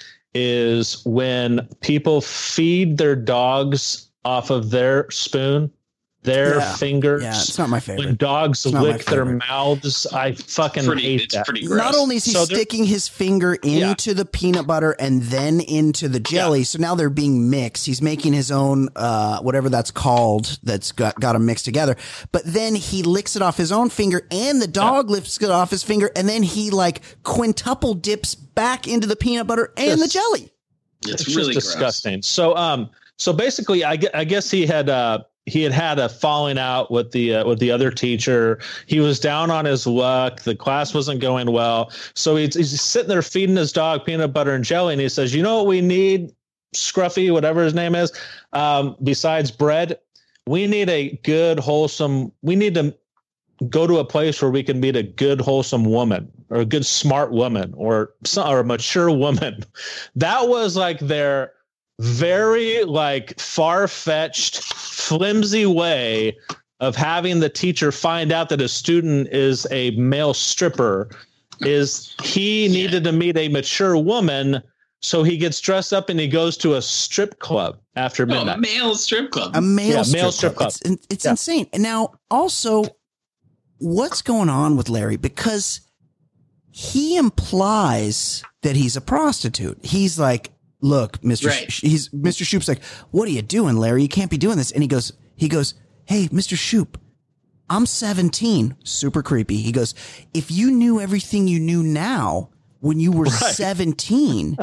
[SPEAKER 2] is when people feed their dogs off of their spoon, their
[SPEAKER 3] Yeah.
[SPEAKER 2] fingers.
[SPEAKER 3] Yeah, it's not my favorite.
[SPEAKER 2] When dogs
[SPEAKER 3] It's not my
[SPEAKER 2] lick their
[SPEAKER 3] favorite.
[SPEAKER 2] mouths, I fucking
[SPEAKER 4] Pretty-
[SPEAKER 2] hate
[SPEAKER 4] it's
[SPEAKER 2] that.
[SPEAKER 4] pretty gross.
[SPEAKER 3] Not only is he
[SPEAKER 2] So there-
[SPEAKER 3] sticking his finger into the peanut butter and then into the jelly, so now they're being mixed. He's making his own, uh, whatever that's called, that's got, got them mixed together. But then he licks it off his own finger and the dog lifts it off his finger. And then he like quintuple dips back into the peanut butter and the
[SPEAKER 2] Yes.
[SPEAKER 3] jelly.
[SPEAKER 4] It's,
[SPEAKER 2] It's
[SPEAKER 4] really
[SPEAKER 2] just
[SPEAKER 4] gross.
[SPEAKER 2] disgusting. So, um, so basically, I, gue- I guess he had uh, he had had a falling out with the uh, with the other teacher. He was down on his luck. The class wasn't going well. So he's, he's sitting there feeding his dog peanut butter and jelly, and he says, "You know what we need, Scruffy, whatever his name is, um, besides bread, we need a good, wholesome. We need to go to a place where we can meet a good, wholesome woman or a good, smart woman or some, or a mature woman." That was like their very like far-fetched, flimsy way of having the teacher find out that a student is a male stripper. Is he needed to meet a mature woman, so he gets dressed up and he goes to a strip club after
[SPEAKER 4] Oh,
[SPEAKER 2] midnight.
[SPEAKER 4] a male strip club.
[SPEAKER 3] A male,
[SPEAKER 2] Yeah,
[SPEAKER 3] strip,
[SPEAKER 2] male strip
[SPEAKER 3] club.
[SPEAKER 2] club.
[SPEAKER 3] It's, it's
[SPEAKER 2] Yeah.
[SPEAKER 3] insane. And now also, what's going on with Larry? Because he implies that he's a prostitute. He's like, look, Mister
[SPEAKER 4] Right.
[SPEAKER 3] Sh- he's Mister Shoop's like, what are you doing, Larry? You can't be doing this. And he goes, he goes, hey, Mister Shoop, I'm seventeen. Super creepy. He goes, if you knew everything you knew now when you were
[SPEAKER 2] Right.
[SPEAKER 3] seventeen,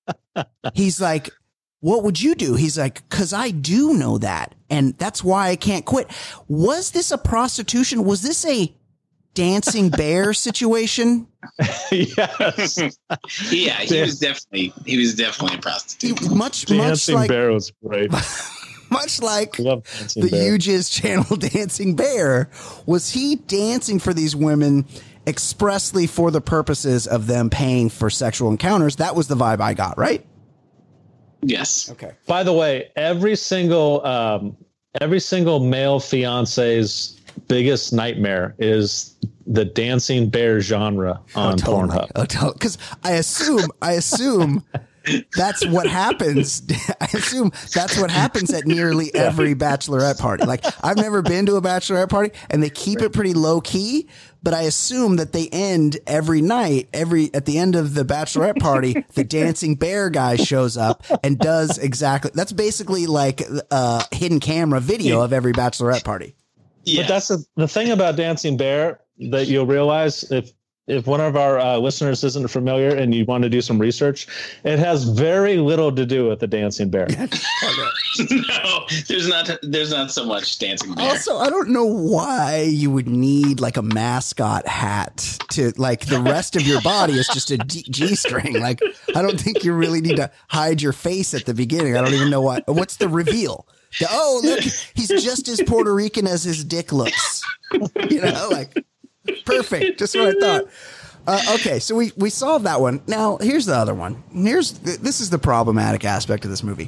[SPEAKER 3] he's like, what would you do? He's like, cause I do know that. And that's why I can't quit. Was this a prostitution? Was this a dancing bear situation?
[SPEAKER 2] Yes.
[SPEAKER 4] Yeah, he was definitely he was definitely a prostitute.
[SPEAKER 3] He- much
[SPEAKER 2] Dancing
[SPEAKER 3] much like
[SPEAKER 2] Bear was great.
[SPEAKER 3] much like
[SPEAKER 2] Love Dancing
[SPEAKER 3] the
[SPEAKER 2] Bear.
[SPEAKER 3] U J I Z channel Dancing Bear. Was he dancing for these women expressly for the purposes of them paying for sexual encounters? That was the vibe I got, right?
[SPEAKER 4] Yes.
[SPEAKER 3] Okay.
[SPEAKER 2] By the way, every single um, every single male fiance's biggest nightmare is the Dancing Bear genre on
[SPEAKER 3] Oh, totally.
[SPEAKER 2] Pornhub.
[SPEAKER 3] Oh, totally. Because I assume, I assume that's what happens. I assume that's what happens at nearly every bachelorette party. Like, I've never been to a bachelorette party, and they keep it pretty low key. But I assume that they end every night, every at the end of the bachelorette party, the Dancing Bear guy shows up and does exactly. That's basically like a hidden camera video of every bachelorette party.
[SPEAKER 2] But that's the, the thing about Dancing Bear that you'll realize if if one of our uh, listeners isn't familiar and you want to do some research, it has very little to do with the Dancing Bear.
[SPEAKER 4] No, there's not there's not so much Dancing Bear.
[SPEAKER 3] Also, I don't know why you would need like a mascot hat to like the rest of your body is just a G- G-string. Like, I don't think you really need to hide your face at the beginning. I don't even know what, what's the reveal? The, oh, look, he's just as Puerto Rican as his dick looks. You know, like, perfect. Just what I thought. Uh, okay, so we, we solved that one. Now, here's the other one. Here's this is the problematic aspect of this movie.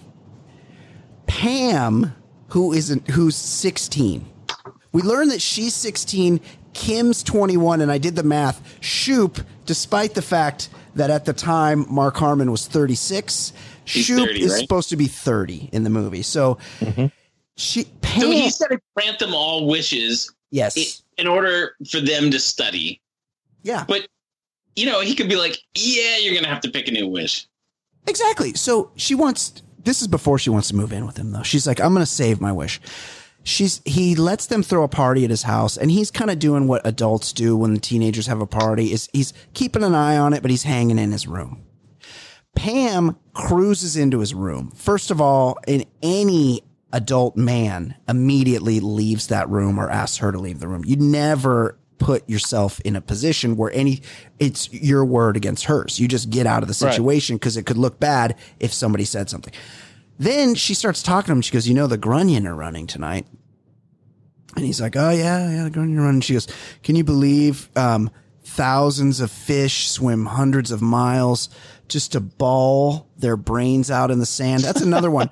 [SPEAKER 3] Pam, who isn't who's sixteen. We learn that she's sixteen, Kim's twenty-one, and I did the math. Shoop, despite the fact that at the time Mark Harmon was thirty-six,
[SPEAKER 4] He's
[SPEAKER 3] Shoop
[SPEAKER 4] thirty,
[SPEAKER 3] is
[SPEAKER 4] right?
[SPEAKER 3] supposed to be thirty in the movie. So she Pam,
[SPEAKER 4] So he said to grant them all wishes.
[SPEAKER 3] Yes.
[SPEAKER 4] i- In order for them to study.
[SPEAKER 3] Yeah.
[SPEAKER 4] But, you know, he could be like, yeah, you're going to have to pick a new wish.
[SPEAKER 3] Exactly. So she wants, this is before she wants to move in with him, though. She's like, I'm going to save my wish. She's, he lets them throw a party at his house, and he's kind of doing what adults do when the teenagers have a party is he's keeping an eye on it, but he's hanging in his room. Pam cruises into his room. First of all, in any adult man immediately leaves that room or asks her to leave the room. You never put yourself in a position where any it's your word against hers. You just get out of the situation because it could look bad if somebody said something. Then she starts talking to him. She goes, you know, the Grunion are running tonight. And he's like, oh, yeah, yeah, the Grunion are running. She goes, can you believe um, thousands of fish swim hundreds of miles just to bawl their brains out in the sand? That's another one.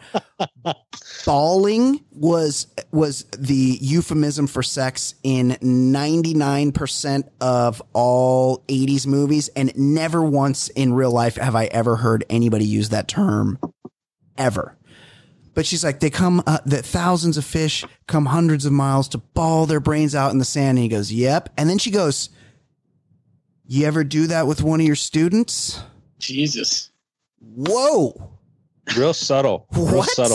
[SPEAKER 3] Bawling was was the euphemism for sex in ninety-nine percent of all eighties movies, and never once in real life have I ever heard anybody use that term ever. But she's like, they come, uh, that thousands of fish come hundreds of miles to bawl their brains out in the sand. And he goes, yep. And then she goes, you ever do that with one of your students?
[SPEAKER 4] Jesus.
[SPEAKER 3] Whoa.
[SPEAKER 2] Real subtle. Real
[SPEAKER 3] What?
[SPEAKER 2] subtle.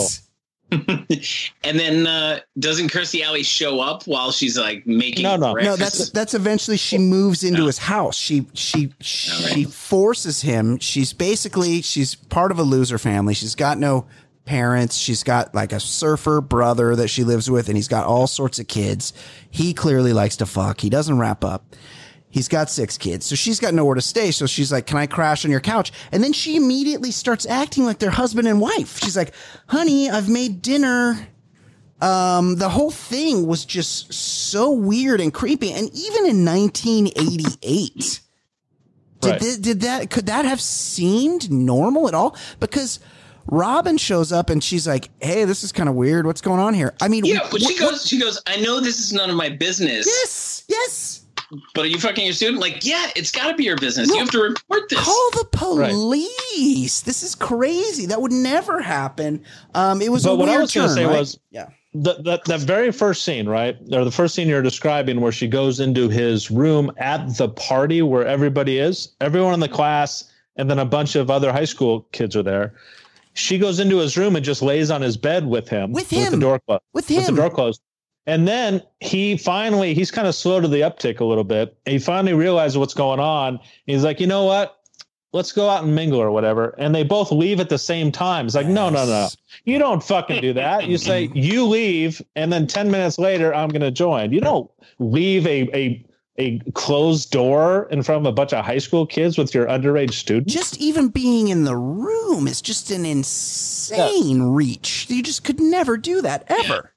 [SPEAKER 4] And then uh, doesn't Kirstie Alley show up while she's like making
[SPEAKER 2] No, no.
[SPEAKER 3] No,
[SPEAKER 4] breakfast?
[SPEAKER 3] that's that's eventually she moves into his house. She she she forces him. She's basically she's part of a loser family. She's got no parents. She's got like a surfer brother that she lives with, and he's got all sorts of kids. He clearly likes to fuck. He doesn't wrap up. He's got six kids. So she's got nowhere to stay. So she's like, can I crash on your couch? And then she immediately starts acting like they're husband and wife. She's like, honey, I've made dinner. Um, the whole thing was just so weird and creepy. And even in nineteen eighty-eight, did,
[SPEAKER 2] Right.
[SPEAKER 3] th- did that, could that have seemed normal at all? Because Robin shows up and she's like, hey, this is kind of weird. What's going on here? I mean,
[SPEAKER 4] Yeah,
[SPEAKER 3] wh-
[SPEAKER 4] but she
[SPEAKER 3] wh-
[SPEAKER 4] goes, she goes, I know this is none of my business.
[SPEAKER 3] Yes, yes.
[SPEAKER 4] But are you fucking your student? Like, yeah, it's got to be your business.
[SPEAKER 3] No,
[SPEAKER 4] you have to report this.
[SPEAKER 3] Call the police. This is crazy. That would never happen. Um, it was
[SPEAKER 2] But
[SPEAKER 3] a
[SPEAKER 2] what
[SPEAKER 3] weird
[SPEAKER 2] I was going to
[SPEAKER 3] turn,
[SPEAKER 2] say
[SPEAKER 3] right?
[SPEAKER 2] was,
[SPEAKER 3] yeah.
[SPEAKER 2] the, the, that very first scene, right? Or the first scene you're describing where she goes into his room at the party where everybody is, everyone in the class, and then a bunch of other high school kids are there. She goes into his room and just lays on his bed with him.
[SPEAKER 3] With
[SPEAKER 2] With the
[SPEAKER 3] him.
[SPEAKER 2] door closed.
[SPEAKER 3] With
[SPEAKER 2] With the
[SPEAKER 3] him.
[SPEAKER 2] door closed. And then he finally, he's kind of slow to the uptick a little bit. And he finally realizes what's going on. He's like, you know what? Let's go out and mingle or whatever. And they both leave at the same time. It's like, no, no, no. You don't fucking do that. You say, you leave. And then ten minutes later, I'm going to join. You don't leave a, a, a closed door in front of a bunch of high school kids with your underage students.
[SPEAKER 3] Just even being in the room is just an insane yeah. reach. You just could never do that ever.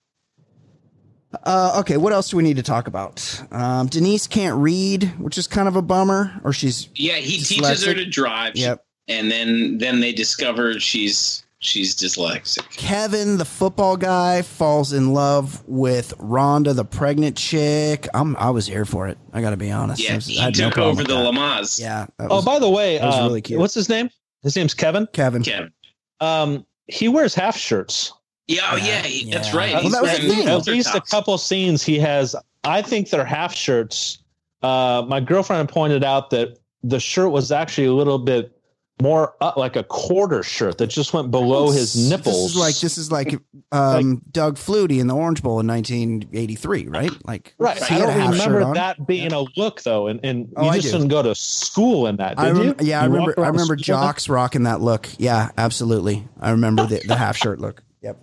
[SPEAKER 3] Uh, okay, what else do we need to talk about? Um, Denise can't read, which is kind of a bummer. Or she's
[SPEAKER 4] yeah. He
[SPEAKER 3] dyslexic.
[SPEAKER 4] teaches her to drive.
[SPEAKER 3] Yep.
[SPEAKER 4] And then then they discover she's she's dyslexic.
[SPEAKER 3] Kevin, the football guy, falls in love with Rhonda, the pregnant chick. I'm I was here for it. I got to be honest.
[SPEAKER 4] Yeah,
[SPEAKER 3] was,
[SPEAKER 4] he took no over the Lamaze.
[SPEAKER 3] Yeah.
[SPEAKER 2] Was, oh, by the way,
[SPEAKER 3] that was
[SPEAKER 2] um,
[SPEAKER 3] really cute.
[SPEAKER 2] What's his name? His name's Kevin.
[SPEAKER 3] Kevin.
[SPEAKER 4] Kevin.
[SPEAKER 2] Um, he wears half shirts.
[SPEAKER 4] Yeah, oh yeah, he, yeah. that's right.
[SPEAKER 3] Well, that was the thing.
[SPEAKER 2] At least a couple scenes he has. I think they're half shirts. Uh, my girlfriend pointed out that the shirt was actually a little bit more up, like a quarter shirt that just went below his nipples.
[SPEAKER 3] This is like this is like um, like, Doug Flutie in the Orange Bowl in nineteen eighty-three, right? Like,
[SPEAKER 2] right. I don't remember that being a look though, and, and
[SPEAKER 3] oh,
[SPEAKER 2] you
[SPEAKER 3] I
[SPEAKER 2] just
[SPEAKER 3] do.
[SPEAKER 2] didn't go to school in that, did
[SPEAKER 3] I rem-
[SPEAKER 2] you?
[SPEAKER 3] Yeah,
[SPEAKER 2] you
[SPEAKER 3] I remember. I remember Jocks rocking that look. Yeah, absolutely. I remember the, the half shirt look. Yep.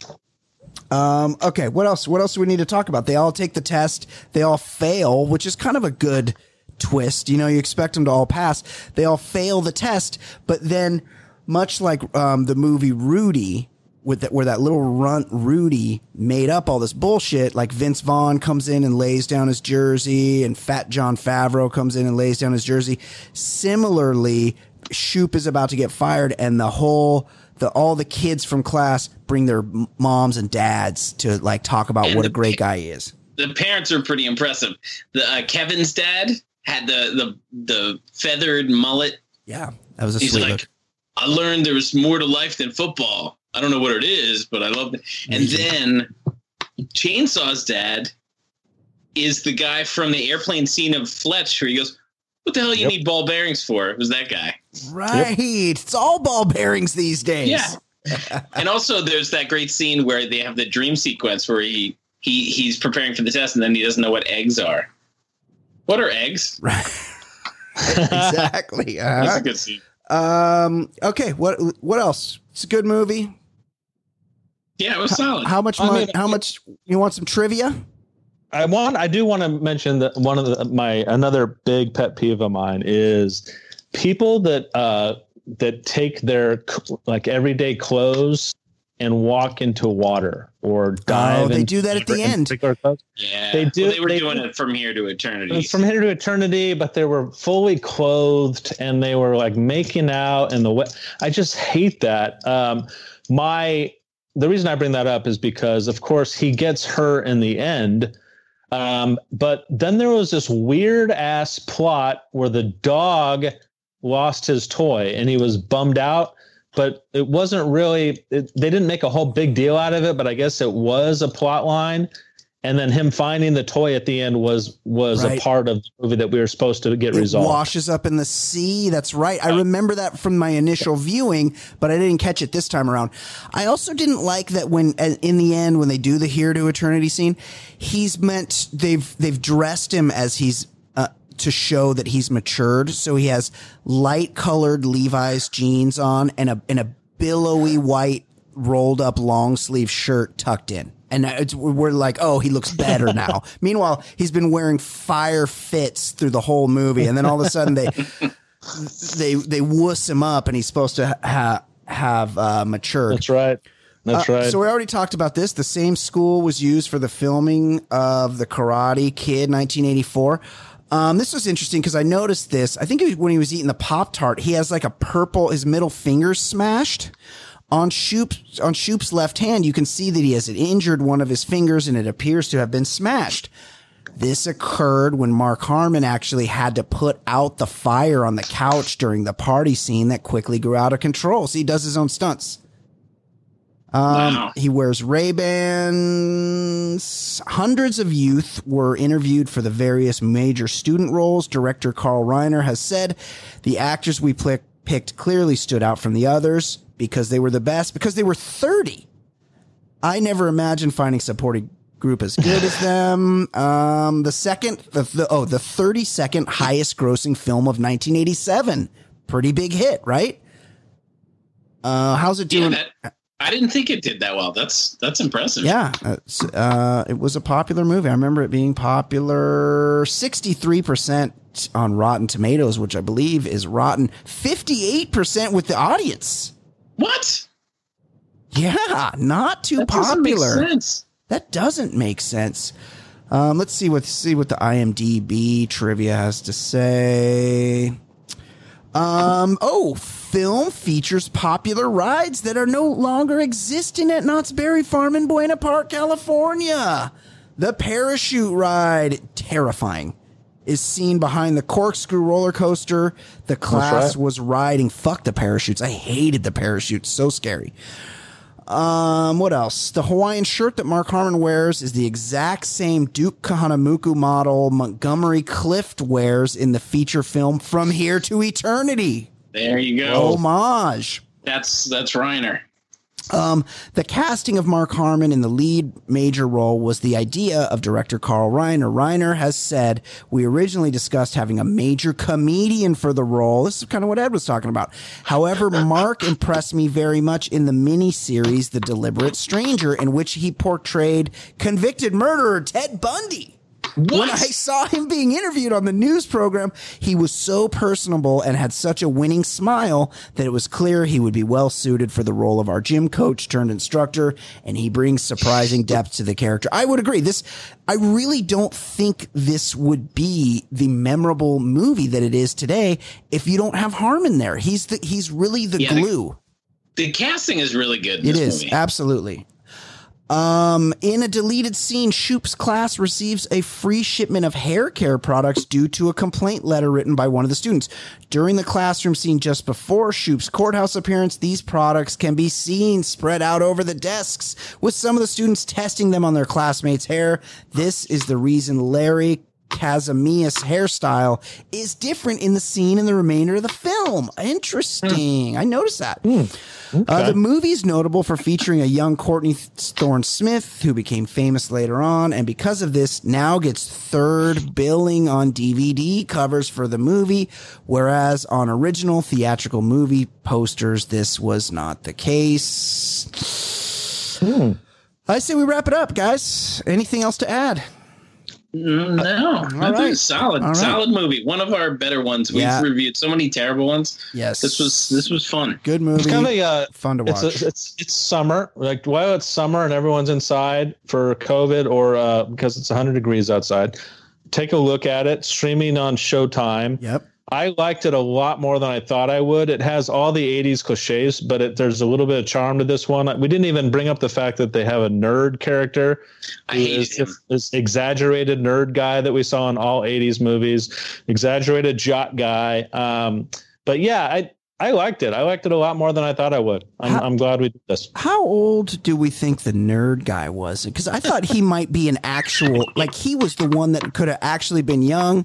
[SPEAKER 3] Um, okay, what else? What else do we need to talk about? They all take the test. They all fail, which is kind of a good twist. You know, you expect them to all pass. They all fail the test, but then, much like um, the movie Rudy, with that, where that little runt Rudy made up all this bullshit, like Vince Vaughn comes in and lays down his jersey, and Fat John Favreau comes in and lays down his jersey. Similarly, Shoop is about to get fired, and the whole the all the kids from class bring their moms and dads to like talk about and what a great guy he is.
[SPEAKER 4] The parents are pretty impressive. The uh, Kevin's dad had the the the feathered mullet.
[SPEAKER 3] Yeah, that was a
[SPEAKER 4] He's
[SPEAKER 3] sweet
[SPEAKER 4] like,
[SPEAKER 3] look.
[SPEAKER 4] I learned there was more to life than football. I don't know what it is, but I love it. And then Chainsaw's dad is the guy from the airplane scene of Fletch, where he goes, "What the hell you yep. need ball bearings for?" It was that guy.
[SPEAKER 3] Right. Yep. It's all ball bearings these days.
[SPEAKER 4] Yeah. And also there's that great scene where they have the dream sequence where he, he he's preparing for the test and then he doesn't know what eggs are. What are eggs?
[SPEAKER 3] Right. Exactly. Uh-huh.
[SPEAKER 4] That's a good scene.
[SPEAKER 3] Um, okay. What, what else? It's a good movie.
[SPEAKER 4] Yeah, it was solid.
[SPEAKER 3] How, how much,
[SPEAKER 2] I
[SPEAKER 3] money,
[SPEAKER 2] mean,
[SPEAKER 3] how much, you want some trivia?
[SPEAKER 2] I want, I do want to mention that one of the, my, another big pet peeve of mine is people that, uh, that take their like everyday clothes and walk into water or dive.
[SPEAKER 3] Oh, they do that at the end.
[SPEAKER 4] Yeah,
[SPEAKER 2] they do.
[SPEAKER 4] Well, they were
[SPEAKER 2] they,
[SPEAKER 4] doing it from here to eternity.
[SPEAKER 2] From here to eternity, but they were fully clothed and they were like making out in the wet. I just hate that. Um, my the reason I bring that up is because, of course, he gets her in the end. Um, but then there was this weird ass plot where the dog lost his toy and he was bummed out, but it wasn't really, it, they didn't make a whole big deal out of it, but I guess it was a plot line. And then him finding the toy at the end was, was right. a part of the movie that we were supposed to get
[SPEAKER 3] it
[SPEAKER 2] resolved.
[SPEAKER 3] Washes up in the sea. That's right. I remember that from my initial viewing, but I didn't catch it this time around. I also didn't like that when, in the end, when they do the here to eternity scene, he's meant, they've, they've dressed him as he's, uh, to show that he's matured. So he has light colored Levi's jeans on and a, and a billowy white rolled up long sleeve shirt tucked in. And it's, we're like, oh, he looks better now. Meanwhile, he's been wearing fire fits through the whole movie. And then all of a sudden they, they, they wuss him up and he's supposed to ha- have uh, matured.
[SPEAKER 2] That's right. That's
[SPEAKER 3] uh,
[SPEAKER 2] right.
[SPEAKER 3] So we already talked about this. The same school was used for the filming of The Karate Kid, nineteen eighty-four. Um, this was interesting because I noticed this. I think it was when he was eating the Pop-Tart, he has like a purple, his middle finger's smashed. On Shoop's, on Shoop's left hand, you can see that he has injured one of his fingers and it appears to have been smashed. This occurred when Mark Harmon actually had to put out the fire on the couch during the party scene that quickly grew out of control. So he does his own stunts. Um, wow. He wears Ray-Bans. Hundreds of youth were interviewed for the various major student roles. Director Carl Reiner has said the actors we pl- picked clearly stood out from the others because they were the best, because they were thirty. I never imagined finding supporting group as good as them. Um, the second, the, the oh, the thirty-second highest grossing film of nineteen eighty-seven. Pretty big hit, right? Uh, how's it doing?
[SPEAKER 4] Yeah, that, I didn't think it did that well. That's that's impressive.
[SPEAKER 3] Yeah, it's, uh, it was a popular movie. I remember it being popular. sixty-three percent on Rotten Tomatoes, which I believe is rotten. fifty-eight percent with the audience.
[SPEAKER 4] What?
[SPEAKER 3] Yeah, not too
[SPEAKER 4] that doesn't
[SPEAKER 3] popular.
[SPEAKER 4] Make sense.
[SPEAKER 3] That doesn't make sense. Um, let's see what see what the IMDb trivia has to say. Um, oh, film features popular rides that are no longer existing at Knott's Berry Farm in Buena Park, California. The parachute ride, terrifying, is seen behind the corkscrew roller coaster the class right. was riding. Fuck the parachutes. I hated the parachutes. So scary. Um, what else? The Hawaiian shirt that Mark Harmon wears is the exact same Duke Kahanamoku model Montgomery Clift wears in the feature film From Here to Eternity.
[SPEAKER 4] There you go.
[SPEAKER 3] Homage.
[SPEAKER 4] That's that's Reiner.
[SPEAKER 3] Um, the casting of Mark Harmon in the lead major role was the idea of director Carl Reiner. Reiner has said, we originally discussed having a major comedian for the role. This is kind of what Ed was talking about. However, Mark impressed me very much in the miniseries The Deliberate Stranger, in which he portrayed convicted murderer Ted Bundy. What? When I saw him being interviewed on the news program, he was so personable and had such a winning smile that it was clear he would be well suited for the role of our gym coach turned instructor, and he brings surprising depth to the character. I would agree. This, I really don't think this would be the memorable movie that it is today if you don't have Harmon there. He's the, he's really the yeah, glue.
[SPEAKER 4] The, the casting is really good. In
[SPEAKER 3] it
[SPEAKER 4] this
[SPEAKER 3] is
[SPEAKER 4] movie.
[SPEAKER 3] Absolutely. Um, in a deleted scene, Shoop's class receives a free shipment of hair care products due to a complaint letter written by one of the students. During the classroom scene just before Shoop's courthouse appearance, these products can be seen spread out over the desks, with some of the students testing them on their classmates' hair. This is the reason Larry Kazamia's hairstyle is different in the scene and the remainder of the film. Interesting. Mm. I noticed that. Mm. Okay. Uh, the movie is notable for featuring a young Courtney Thorne Smith, who became famous later on, and because of this, now gets third billing on D V D covers for the movie, whereas on original theatrical movie posters, this was not the case. Hmm. I say we wrap it up, guys. Anything else to add?
[SPEAKER 4] No, I think
[SPEAKER 3] right.
[SPEAKER 4] it's solid,
[SPEAKER 3] right.
[SPEAKER 4] solid movie. One of our better ones. We've
[SPEAKER 3] yeah.
[SPEAKER 4] reviewed so many terrible ones.
[SPEAKER 3] Yes,
[SPEAKER 4] this was this was fun.
[SPEAKER 3] Good movie.
[SPEAKER 2] It's kind of uh,
[SPEAKER 3] fun to watch.
[SPEAKER 2] It's, a, it's it's summer. Like while it's summer and everyone's inside for COVID or uh, because it's one hundred degrees outside, take a look at it. Streaming on Showtime.
[SPEAKER 3] Yep.
[SPEAKER 2] I liked it a lot more than I thought I would. It has all the eighties cliches, but it, there's a little bit of charm to this one. We didn't even bring up the fact that they have a nerd character.
[SPEAKER 4] I hate him.
[SPEAKER 2] This exaggerated nerd guy that we saw in all eighties movies, exaggerated jock guy. Um, but yeah, I I liked it. I liked it a lot more than I thought I would. I'm, how, I'm glad we did this.
[SPEAKER 3] How old do we think the nerd guy was? Because I thought he might be an actual, like he was the one that could have actually been young.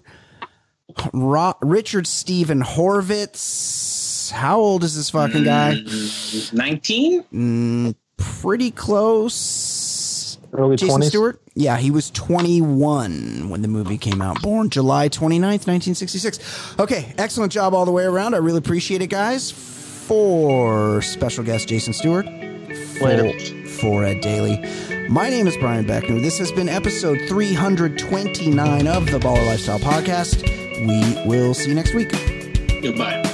[SPEAKER 3] Ro- Richard Stephen Horvitz. How old is this fucking guy?
[SPEAKER 4] nineteen?
[SPEAKER 3] Mm, pretty close.
[SPEAKER 2] Early
[SPEAKER 3] Jason
[SPEAKER 2] twenties?
[SPEAKER 3] Stewart? Yeah, he was twenty-one when the movie came out. Born July twenty-ninth, nineteen sixty-six. Okay, excellent job all the way around. I really appreciate it, guys. For special guest Jason Stewart.
[SPEAKER 2] Later.
[SPEAKER 3] For Ed Daly. My name is Brian Beckner. This has been episode three twenty-nine of the Baller Lifestyle Podcast. We will see you next week.
[SPEAKER 4] Goodbye.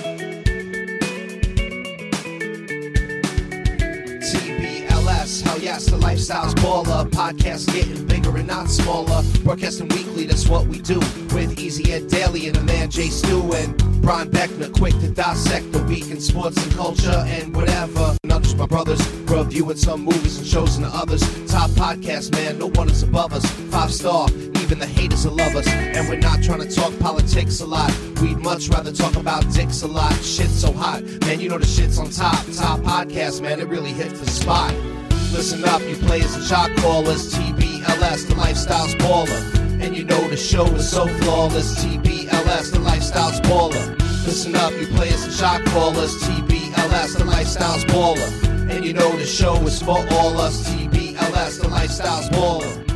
[SPEAKER 1] T B L S, hell yes, the lifestyle's baller. Podcast getting bigger and not smaller. Broadcasting weekly, that's what we do. With Easy Ed Daily and the man Jay Stu and Brian Beckner, quick to dissect the week in sports and culture and whatever. Not just my brothers, reviewing some movies and shows and the others. Top podcast, man, no one is above us. Five star, even the haters will love us. And we're not trying to talk politics a lot. We'd much rather talk about dicks a lot. Shit's so hot, man, you know the shit's on top. Top podcast, man, it really hits the spot. Listen up, you players and shot callers. T B L S, the lifestyle's baller. And you know the show is so flawless. T B L S, the lifestyle's baller. Listen up, you players and shot callers. T B L S, the lifestyle's baller. And you know the show is for all us. T B L S, the lifestyle's baller.